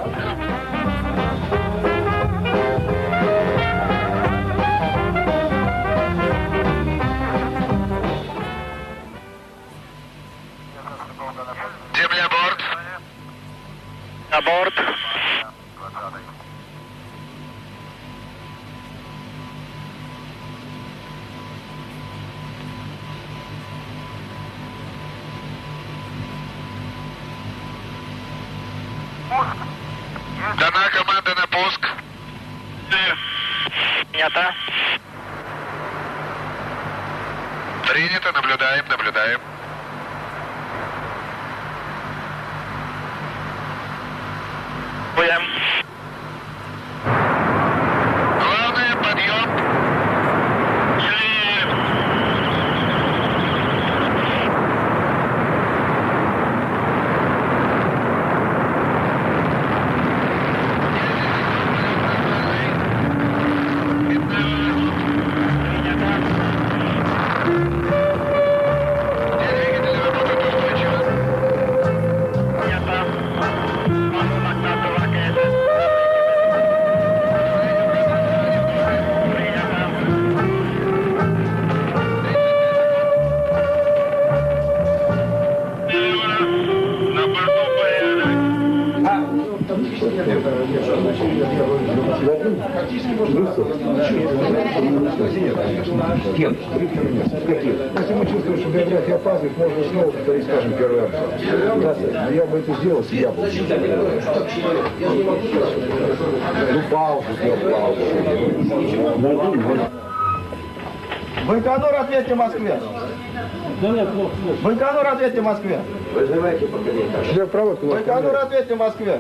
Земля борт. На борт. Дана команда на пуск. Принято. Принято, наблюдаем, наблюдаем. Будем. Кем? Если мы чувствуем, что биография опаздывает, можно снова повторить, скажем, первый абзац. Да, я бы это сделал, если я был. Ну, паузу сделал, паузу. Байконур, ответьте Москве. Байконур, ответьте Москве. Байконур, ответьте Москве.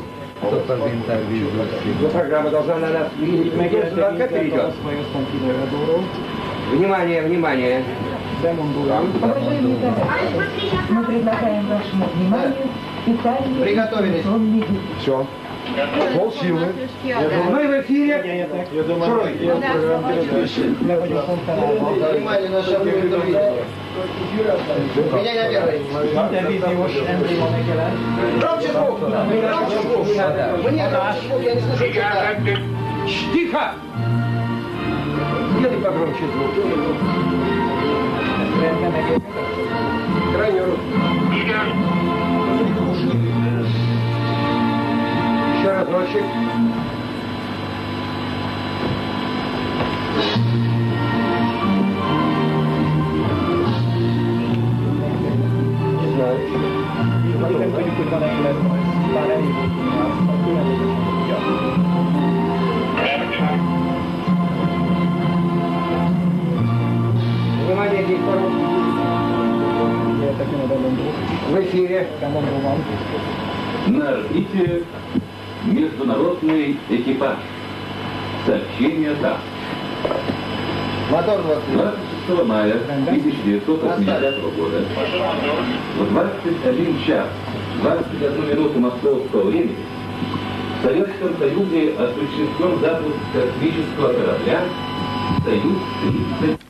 Но программа должна на нас видеть. Как перейдет? Внимание, внимание. Мы предлагаем вашему вниманию питание. Приготовились. Все. Полсилы. Мы в эфире. Шуруй. Внимание, наше интервью. Меня не обязывай. Громче звук. Громче звук. Мне громче звук, я не слышу тебя. Тихо! Сделай погромче звук. Крайне руку. Еще разочек. Не знаю. Внимание, диктор. В эфире. На орбите международный экипаж. Сообщение даст. Мотор двадцать шестого мая тысяча девятьсот восьмидесятого года в двадцать один час двадцать одну минуту московского времени в Советском Союзе осуществлен запуск космического корабля «Союз-тридцать».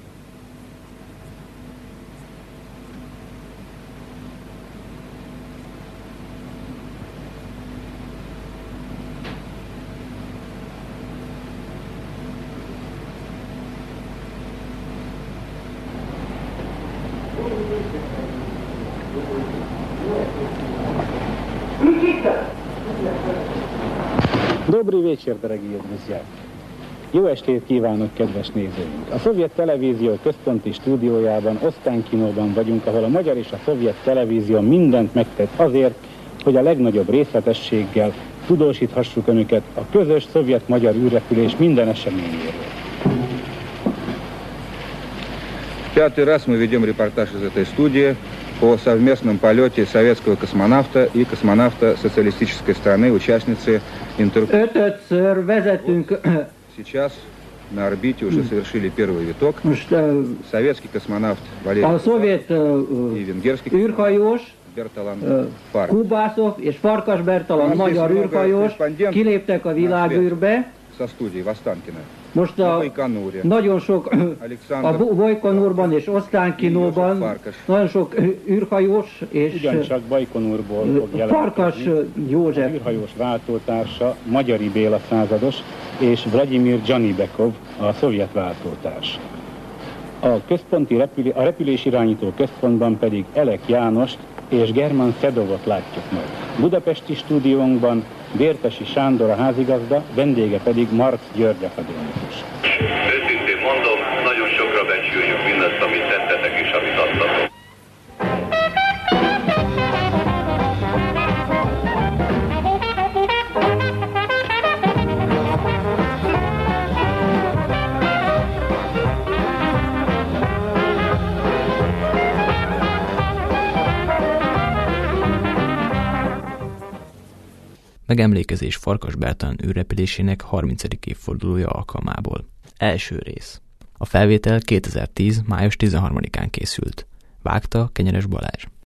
Добрый вечер, drágие друзья! Jó estét kívánok, kedves nézőink! A Szovjet Televízió központi stúdiójában, Osztánkinóban vagyunk, ahol a magyar és a szovjet televízió mindent megtett azért, hogy a legnagyobb részletességgel tudósíthassuk önöket a közös szovjet-magyar űrrepülés minden eseményéről. Пятый раз мы ведем репортаж из этой студии о совместном полете советского космонавта и космонавта социалистической страны, участницы Интерпола. Сейчас на орбите уже совершили первый виток. Советский космонавт Валерий и венгерский космонавт Bertalan Farkas. Kubászov és Farkas Bertalan magyar űrhajós kiléptek a világűrbe. Со студии в Останкино. Most a, nagyon sok a Bajkonurban és Osztánkinóban nagyon sok űrhajós és ugyancsak Bajkonurból fog Farkas József űrhajós váltótársa, Magyari Béla százados és Vladimir Dzsanibekov, a szovjet váltótárs. A központi repülé, a repülésirányító központban pedig Elek Jánost és German Fedovot látjuk majd. Budapesti stúdiónkban Vértesi Sándor a házigazda, vendége pedig Marx György akadémikus. Őszintén mondom, nagyon sokra becsüljük mindazt, amit tettetek és amit adtatok. Megemlékezés Farkas Bertalan űrrepülésének harmincadik évfordulója alkalmából. Első rész. A felvétel kétezer-tíz. május tizenharmadikán készült. Vágta Kenyeres Balázs.